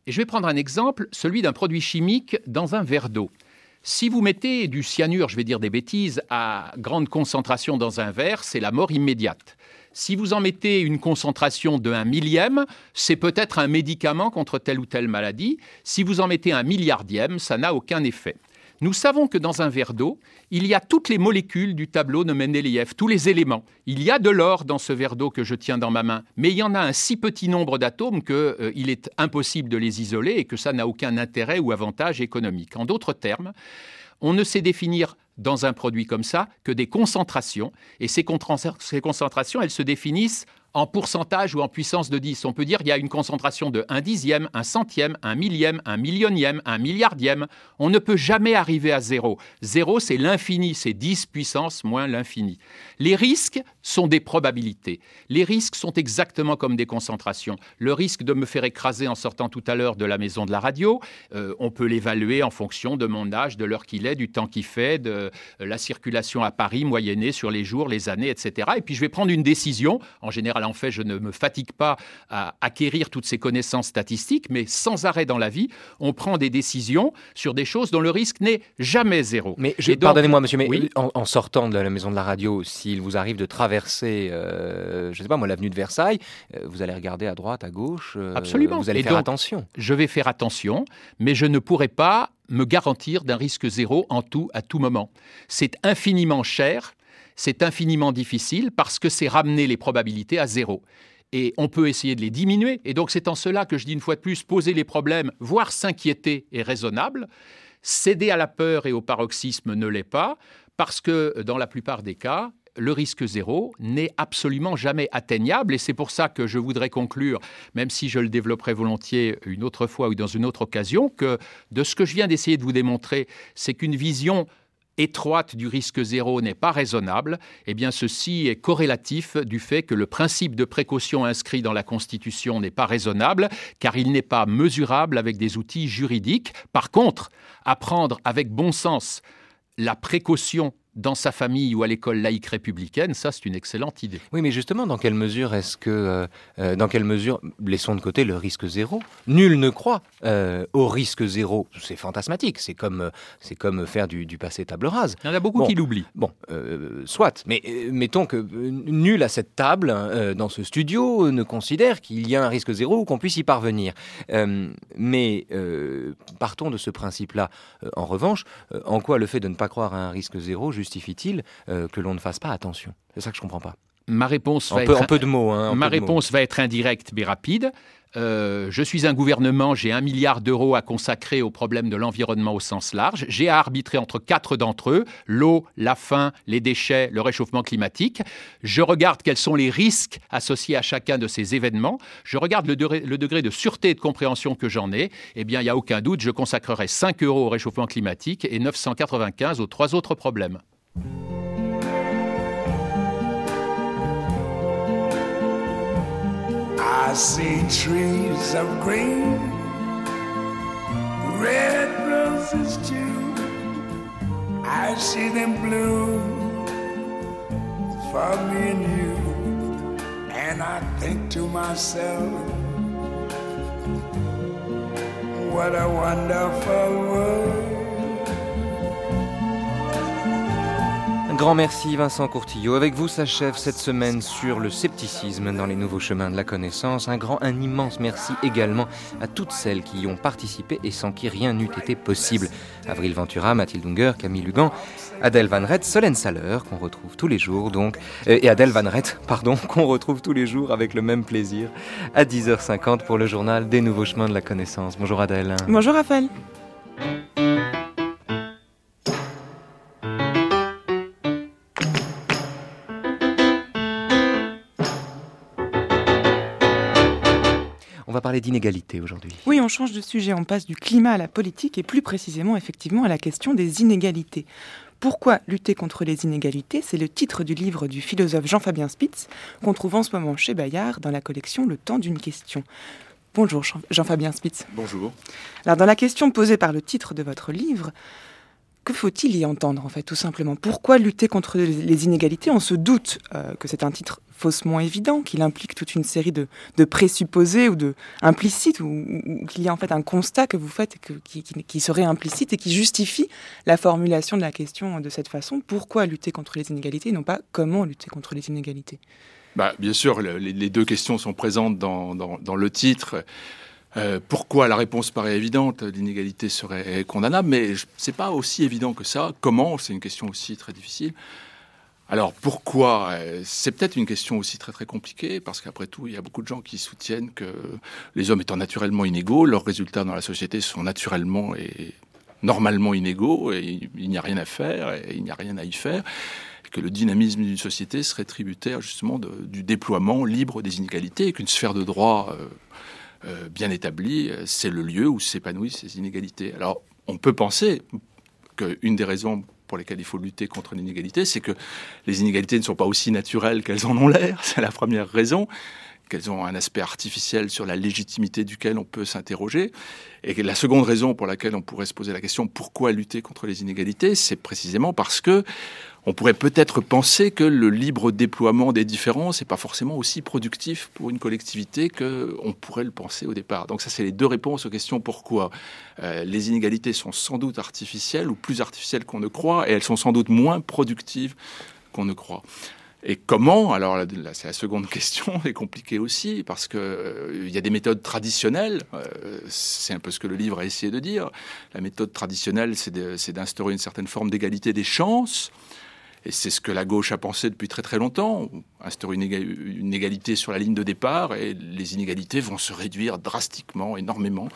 Et je vais prendre un exemple, celui d'un produit chimique dans un verre d'eau. Si vous mettez du cyanure, je vais dire des bêtises, à grande concentration dans un verre, c'est la mort immédiate. Si vous en mettez une concentration de un millième, c'est peut-être un médicament contre telle ou telle maladie. Si vous en mettez un milliardième, ça n'a aucun effet. Nous savons que dans un verre d'eau, il y a toutes les molécules du tableau de Mendeleïev, tous les éléments. Il y a de l'or dans ce verre d'eau que je tiens dans ma main, mais il y en a un si petit nombre d'atomes qu'il euh, est impossible de les isoler et que ça n'a aucun intérêt ou avantage économique. En d'autres termes, on ne sait définir dans un produit comme ça que des concentrations, et ces, contra- ces concentrations, elles se définissent en pourcentage ou en puissance de dix. On peut dire qu'il y a une concentration de un dixième, un centième, un millième, un millionième, un milliardième. On ne peut jamais arriver à zéro. Zéro, c'est l'infini, c'est dix puissance moins l'infini. Les risques sont des probabilités. Les risques sont exactement comme des concentrations. Le risque de me faire écraser en sortant tout à l'heure de la maison de la radio, euh, on peut l'évaluer en fonction de mon âge, de l'heure qu'il est, du temps qu'il fait, de euh, la circulation à Paris moyennée sur les jours, les années, et cetera. Et puis je vais prendre une décision. En général, en fait, je ne me fatigue pas à acquérir toutes ces connaissances statistiques, mais sans arrêt dans la vie, on prend des décisions sur des choses dont le risque n'est jamais zéro. Mais je, donc, pardonnez-moi, monsieur, mais oui, en, en sortant de la maison de la radio, s'il vous arrive de traverser, euh, je ne sais pas moi, l'avenue de Versailles, euh, vous allez regarder à droite, à gauche, euh, absolument. Vous allez Et faire donc, attention. Je vais faire attention, mais je ne pourrai pas me garantir d'un risque zéro en tout, à tout moment. C'est infiniment cher. C'est infiniment difficile parce que c'est ramener les probabilités à zéro. Et on peut essayer de les diminuer. Et donc, c'est en cela que je dis une fois de plus, poser les problèmes, voire s'inquiéter est raisonnable. Céder à la peur et au paroxysme ne l'est pas, parce que dans la plupart des cas, le risque zéro n'est absolument jamais atteignable. Et c'est pour ça que je voudrais conclure, même si je le développerai volontiers une autre fois ou dans une autre occasion, que de ce que je viens d'essayer de vous démontrer, c'est qu'une vision étroite du risque zéro n'est pas raisonnable, eh bien ceci est corrélatif du fait que le principe de précaution inscrit dans la Constitution n'est pas raisonnable, car il n'est pas mesurable avec des outils juridiques. Par contre, apprendre avec bon sens la précaution dans sa famille ou à l'école laïque républicaine, ça c'est une excellente idée. Oui, mais justement, dans quelle mesure est-ce que, euh, dans quelle mesure, laissons de côté le risque zéro, nul ne croit euh, au risque zéro. C'est fantasmatique, c'est comme, c'est comme faire du, du passé table rase. Il y en a beaucoup bon, qui l'oublient. Bon, euh, soit, mais euh, mettons que euh, nul à cette table, euh, dans ce studio, ne considère qu'il y a un risque zéro ou qu'on puisse y parvenir. Euh, mais euh, partons de ce principe-là. Euh, en revanche, euh, en quoi le fait de ne pas croire à un risque zéro justifie-t-il euh, que l'on ne fasse pas attention? C'est ça que je ne comprends pas. Ma réponse va en, être, peu, en peu de mots. Hein, ma peu de réponse mots. va être indirecte mais rapide. Euh, je suis un gouvernement, j'ai un milliard d'euros à consacrer aux problèmes de l'environnement au sens large. J'ai à arbitrer entre quatre d'entre eux, l'eau, la faim, les déchets, le réchauffement climatique. Je regarde quels sont les risques associés à chacun de ces événements. Je regarde le degré, le degré de sûreté et de compréhension que j'en ai. Eh bien, il n'y a aucun doute, je consacrerai cinq euros au réchauffement climatique et neuf cent quatre-vingt-quinze aux trois autres problèmes. I see trees of green, red roses too. I see them bloom for me and you. And I think to myself, what a wonderful world. Un grand merci Vincent Courtillot. Avec vous s'achève cette semaine sur le scepticisme dans les nouveaux chemins de la connaissance. Un grand, un immense merci également à toutes celles qui y ont participé et sans qui rien n'eût été possible. Avril Ventura, Mathilde Unger, Camille Lugan, Adèle Van Rett, Solène Saller, qu'on retrouve tous les jours donc, euh, et Adèle Van Rett, pardon, qu'on retrouve tous les jours avec le même plaisir à dix heures cinquante pour le journal des nouveaux chemins de la connaissance. Bonjour Adèle. Bonjour Raphaël. On va parler d'inégalité aujourd'hui. Oui, on change de sujet, on passe du climat à la politique et plus précisément effectivement à la question des inégalités. Pourquoi lutter contre les inégalités? C'est le titre du livre du philosophe Jean-Fabien Spitz qu'on trouve en ce moment chez Bayard dans la collection Le temps d'une question. Bonjour Jean-Fabien Spitz. Bonjour. Alors dans la question posée par le titre de votre livre, Que faut-il y entendre, en fait, tout simplement? Pourquoi lutter contre les inégalités? On se doute euh, que c'est un titre faussement évident, qu'il implique toute une série de, de présupposés ou de implicites, ou, ou qu'il y a en fait un constat que vous faites que, qui, qui, qui serait implicite et qui justifie la formulation de la question de cette façon. Pourquoi lutter contre les inégalités et non pas comment lutter contre les inégalités? Bah, bien sûr, le, les, les deux questions sont présentes dans, dans, dans le titre. Euh, pourquoi? La réponse paraît évidente, l'inégalité serait condamnable, mais c'est pas aussi évident que ça. Comment? C'est une question aussi très difficile. Alors pourquoi? C'est peut-être une question aussi très très compliquée, parce qu'après tout, il y a beaucoup de gens qui soutiennent que les hommes étant naturellement inégaux, leurs résultats dans la société sont naturellement et normalement inégaux, et il n'y a rien à faire, et il n'y a rien à y faire, et que le dynamisme d'une société serait tributaire justement de, du déploiement libre des inégalités, et qu'une sphère de droit euh, Euh, bien établi, c'est le lieu où s'épanouissent ces inégalités. Alors, on peut penser qu'une des raisons pour lesquelles il faut lutter contre l'inégalité, c'est que les inégalités ne sont pas aussi naturelles qu'elles en ont l'air. C'est la première raison, qu'elles ont un aspect artificiel sur la légitimité duquel on peut s'interroger. Et la seconde raison pour laquelle on pourrait se poser la question pourquoi lutter contre les inégalités, c'est précisément parce que on pourrait peut-être penser que le libre déploiement des différences n'est pas forcément aussi productif pour une collectivité qu'on pourrait le penser au départ. Donc ça, c'est les deux réponses aux questions pourquoi. Euh, les inégalités sont sans doute artificielles ou plus artificielles qu'on ne croit, et elles sont sans doute moins productives qu'on ne croit. Et comment? Alors là, c'est la seconde question, est compliquée aussi, parce qu'il euh, y a des méthodes traditionnelles, euh, c'est un peu ce que le livre a essayé de dire. La méthode traditionnelle, c'est, de, c'est d'instaurer une certaine forme d'égalité des chances, et c'est ce que la gauche a pensé depuis très très longtemps, instaurer une, éga- une égalité sur la ligne de départ, et les inégalités vont se réduire drastiquement, énormément.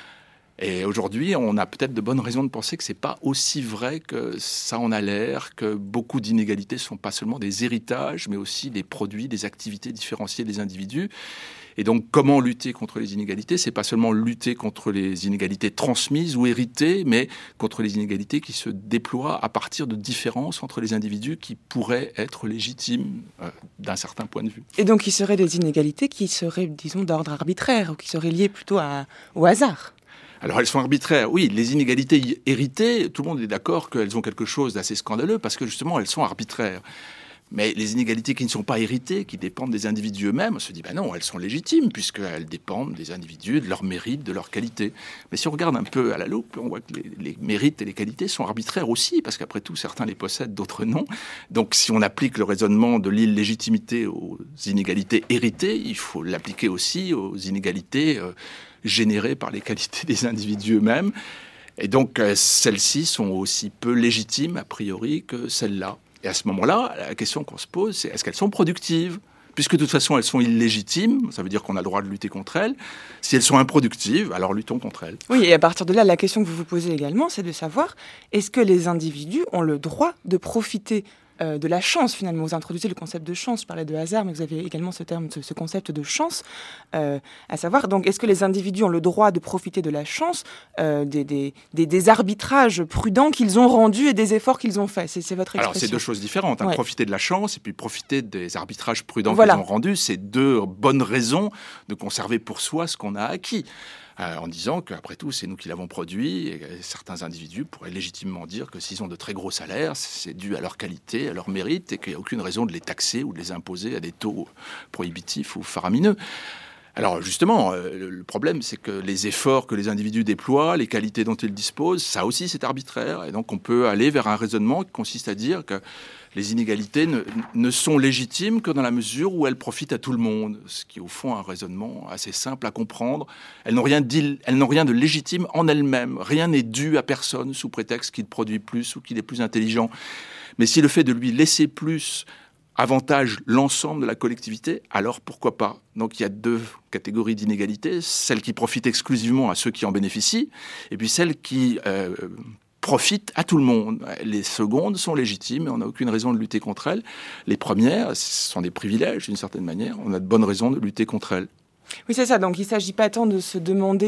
Et aujourd'hui, on a peut-être de bonnes raisons de penser que c'est pas aussi vrai que ça en a l'air, que beaucoup d'inégalités sont pas seulement des héritages, mais aussi des produits, des activités différenciées des individus. Et donc, comment lutter contre les inégalités? C'est pas seulement lutter contre les inégalités transmises ou héritées, mais contre les inégalités qui se déploient à partir de différences entre les individus qui pourraient être légitimes euh, d'un certain point de vue. Et donc, il serait des inégalités qui seraient, disons, d'ordre arbitraire, ou qui seraient liées plutôt à, au hasard? Alors, elles sont arbitraires. Oui, les inégalités héritées, tout le monde est d'accord qu'elles ont quelque chose d'assez scandaleux parce que, justement, elles sont arbitraires. Mais les inégalités qui ne sont pas héritées, qui dépendent des individus eux-mêmes, on se dit, ben non, elles sont légitimes puisqu'elles dépendent des individus, de leurs mérites, de leurs qualités. Mais si on regarde un peu à la loupe, on voit que les, les mérites et les qualités sont arbitraires aussi, parce qu'après tout, certains les possèdent, d'autres non. Donc, si on applique le raisonnement de l'illégitimité aux inégalités héritées, il faut l'appliquer aussi aux inégalités euh, générées par les qualités des individus eux-mêmes. Et donc, euh, celles-ci sont aussi peu légitimes, a priori, que celles-là. Et à ce moment-là, la question qu'on se pose, c'est est-ce qu'elles sont productives? Puisque de toute façon, elles sont illégitimes, ça veut dire qu'on a le droit de lutter contre elles. Si elles sont improductives, alors luttons contre elles. Oui, et à partir de là, la question que vous vous posez également, c'est de savoir, est-ce que les individus ont le droit de profiter euh, de la chance, finalement? Vous introduisez le concept de chance, je parlais de hasard, mais vous avez également ce terme, ce, ce concept de chance, euh, à savoir, donc, est-ce que les individus ont le droit de profiter de la chance, euh, des, des, des, des arbitrages prudents qu'ils ont rendus et des efforts qu'ils ont faits? C'est, c'est votre expression. Alors, c'est deux choses différentes. Hein. Ouais. Profiter de la chance et puis profiter des arbitrages prudents voilà. qu'ils ont rendus, c'est deux bonnes raisons de conserver pour soi ce qu'on a acquis. Euh, en disant qu'après tout, c'est nous qui l'avons produit, et certains individus pourraient légitimement dire que s'ils ont de très gros salaires, c'est dû à leur qualité, à leur mérite, et qu'il n'y a aucune raison de les taxer ou de les imposer à des taux prohibitifs ou faramineux. Alors justement, euh, le problème, c'est que les efforts que les individus déploient, les qualités dont ils disposent, ça aussi c'est arbitraire, et donc on peut aller vers un raisonnement qui consiste à dire que les inégalités ne, ne sont légitimes que dans la mesure où elles profitent à tout le monde, ce qui est au fond un raisonnement assez simple à comprendre. Elles n'ont rien, elles n'ont rien de légitime en elles-mêmes. Rien n'est dû à personne sous prétexte qu'il produit plus ou qu'il est plus intelligent. Mais si le fait de lui laisser plus avantage l'ensemble de la collectivité, alors pourquoi pas? Donc il y a deux catégories d'inégalités, celles qui profitent exclusivement à ceux qui en bénéficient, et puis celles qui euh, profitent à tout le monde. Les secondes sont légitimes et on n'a aucune raison de lutter contre elles. Les premières, ce sont des privilèges d'une certaine manière, on a de bonnes raisons de lutter contre elles. Oui, c'est ça. Donc, il ne s'agit pas tant de se demander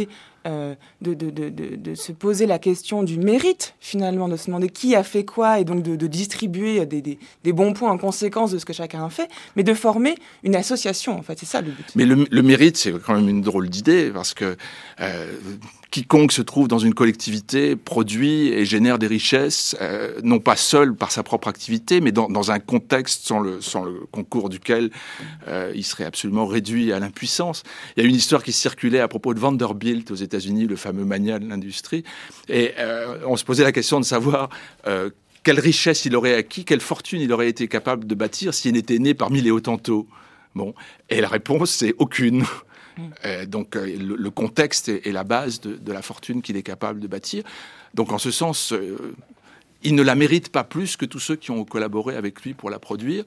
euh, de, de, de, de, de se poser la question du mérite, finalement, de se demander qui a fait quoi, et donc de, de distribuer des, des, des bons points en conséquence de ce que chacun a fait, mais de former une association, en fait, c'est ça le but. Mais le, le mérite, c'est quand même une drôle d'idée, parce que euh, quiconque se trouve dans une collectivité produit et génère des richesses, euh, non pas seul par sa propre activité, mais dans, dans un contexte sans le, sans le concours duquel euh, il serait absolument réduit à l'impuissance. Il y a une histoire qui circulait à propos de Vanderbilt aux États-Unis, le fameux magnat de l'industrie, et euh, on se posait la question de savoir euh, quelle richesse il aurait acquis, quelle fortune il aurait été capable de bâtir s'il n'était né parmi les Hottentots. Bon, et la réponse, c'est aucune. Euh, donc euh, le, le contexte est, est la base de, de la fortune qu'il est capable de bâtir. Donc en ce sens, euh, il ne la mérite pas plus que tous ceux qui ont collaboré avec lui pour la produire,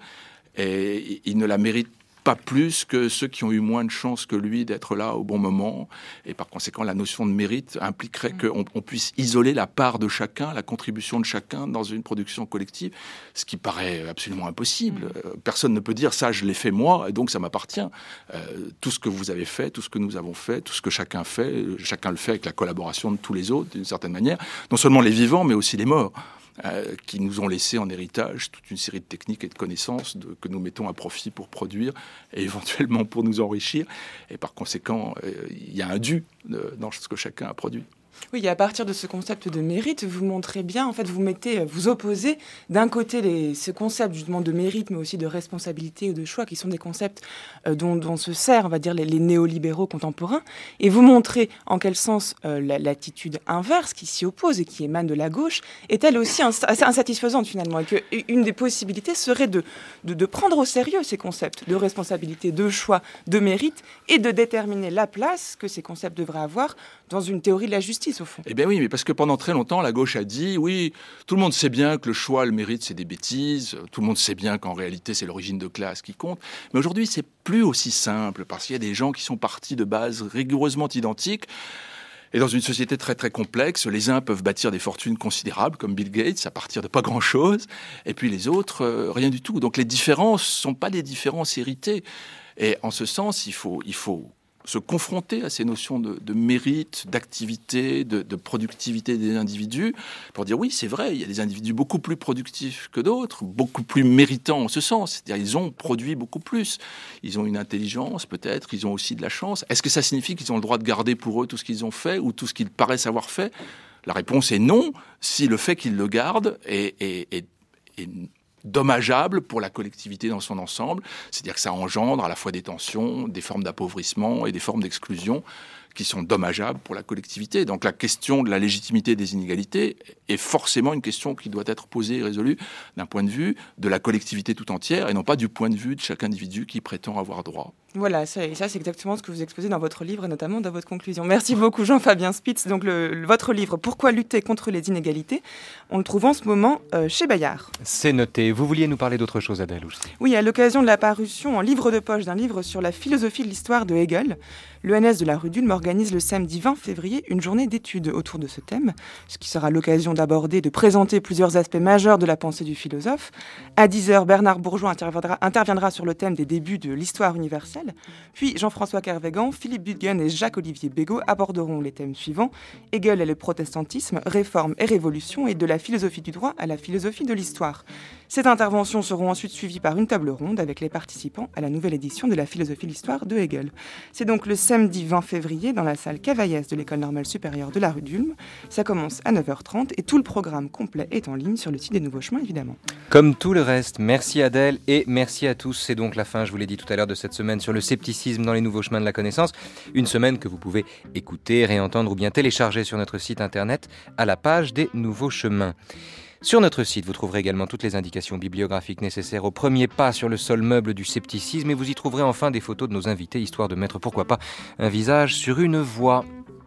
et il ne la mérite pas plus que ceux qui ont eu moins de chance que lui d'être là au bon moment. Et par conséquent, la notion de mérite impliquerait qu'on on puisse isoler la part de chacun, la contribution de chacun dans une production collective, ce qui paraît absolument impossible. Personne ne peut dire « ça, je l'ai fait moi, et donc ça m'appartient euh, ». Tout ce que vous avez fait, tout ce que nous avons fait, tout ce que chacun fait, chacun le fait avec la collaboration de tous les autres, d'une certaine manière, non seulement les vivants, mais aussi les morts. Euh, qui nous ont laissé en héritage toute une série de techniques et de connaissances de, que nous mettons à profit pour produire et éventuellement pour nous enrichir. Et par conséquent, euh, il y a un dû euh, dans ce que chacun a produit. Oui, et à partir de ce concept de mérite, vous montrez bien, en fait, vous mettez, vous opposez d'un côté les, ce concept justement de mérite, mais aussi de responsabilité ou de choix, qui sont des concepts euh, dont, dont se servent, on va dire, les, les néolibéraux contemporains, et vous montrez en quel sens euh, la, l'attitude inverse qui s'y oppose et qui émane de la gauche est elle aussi ins- assez insatisfaisante finalement, et qu'une des possibilités serait de, de, de prendre au sérieux ces concepts de responsabilité, de choix, de mérite, et de déterminer la place que ces concepts devraient avoir dans une théorie de la justice, au fond. Eh bien oui, mais parce que pendant très longtemps, la gauche a dit, oui, tout le monde sait bien que le choix, le mérite, c'est des bêtises, tout le monde sait bien qu'en réalité, c'est l'origine de classe qui compte, mais aujourd'hui, c'est plus aussi simple, parce qu'il y a des gens qui sont partis de bases rigoureusement identiques, et dans une société très très complexe, les uns peuvent bâtir des fortunes considérables, comme Bill Gates, à partir de pas grand-chose, et puis les autres, euh, rien du tout. Donc les différences ne sont pas des différences héritées, et en ce sens, il faut... Il faut se confronter à ces notions de, de mérite, d'activité, de, de productivité des individus, pour dire oui, c'est vrai, il y a des individus beaucoup plus productifs que d'autres, beaucoup plus méritants en ce sens. C'est-à-dire ils ont produit beaucoup plus. Ils ont une intelligence peut-être, ils ont aussi de la chance. Est-ce que ça signifie qu'ils ont le droit de garder pour eux tout ce qu'ils ont fait ou tout ce qu'ils paraissent avoir fait ? La réponse est non, si le fait qu'ils le gardent est... est, est, est dommageable pour la collectivité dans son ensemble, c'est-à-dire que ça engendre à la fois des tensions, des formes d'appauvrissement et des formes d'exclusion qui sont dommageables pour la collectivité. Donc la question de la légitimité des inégalités est forcément une question qui doit être posée et résolue d'un point de vue de la collectivité tout entière et non pas du point de vue de chaque individu qui prétend avoir droit. Voilà, ça, et ça c'est exactement ce que vous exposez dans votre livre et notamment dans votre conclusion. Merci beaucoup Jean-Fabien Spitz. Donc le, le, votre livre « Pourquoi lutter contre les inégalités ?» on le trouve en ce moment euh, chez Bayard. C'est noté. Vous vouliez nous parler d'autre chose, Adèle, aussi ? Oui, à l'occasion de la parution en livre de poche d'un livre sur la philosophie de l'histoire de Hegel, l'E N S de la rue d'Ulm organise le samedi vingt février une journée d'études autour de ce thème, ce qui sera l'occasion d'aborder, de présenter plusieurs aspects majeurs de la pensée du philosophe. À dix heures, Bernard Bourgeois interviendra, interviendra sur le thème des débuts de l'histoire universelle. Puis Jean-François Kervégan, Philippe Budgen et Jacques-Olivier Bégaud aborderont les thèmes suivants: Hegel et le protestantisme, réforme et révolution, et de la philosophie du droit à la philosophie de l'histoire. Ces interventions seront ensuite suivies par une table ronde avec les participants à la nouvelle édition de la philosophie de l'histoire de Hegel. C'est donc le samedi vingt février dans la salle Cavaillès de l'École normale supérieure de la rue d'Ulm. Ça commence à neuf heures trente et tout le programme complet est en ligne sur le site des Nouveaux Chemins, évidemment. Comme tout le reste, merci Adèle et merci à tous. C'est donc la fin, je vous l'ai dit tout à l'heure, de cette semaine sur le scepticisme dans les nouveaux chemins de la connaissance. Une semaine que vous pouvez écouter, réentendre ou bien télécharger sur notre site internet à la page des Nouveaux Chemins. Sur notre site, vous trouverez également toutes les indications bibliographiques nécessaires au premier pas sur le sol meuble du scepticisme et vous y trouverez enfin des photos de nos invités, histoire de mettre, pourquoi pas, un visage sur une voix.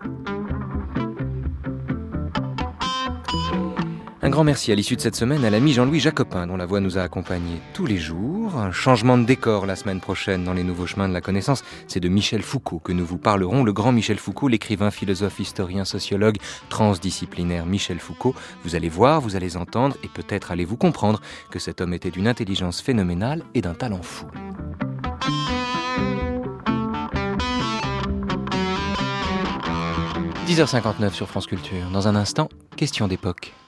Un grand merci à l'issue de cette semaine à l'ami Jean-Louis Jacopin, dont la voix nous a accompagnés tous les jours. Un changement de décor la semaine prochaine dans les Nouveaux Chemins de la Connaissance. C'est de Michel Foucault que nous vous parlerons. Le grand Michel Foucault, l'écrivain, philosophe, historien, sociologue, transdisciplinaire Michel Foucault. Vous allez voir, vous allez entendre et peut-être allez-vous comprendre que cet homme était d'une intelligence phénoménale et d'un talent fou. dix heures cinquante-neuf sur France Culture. Dans un instant, question d'époque.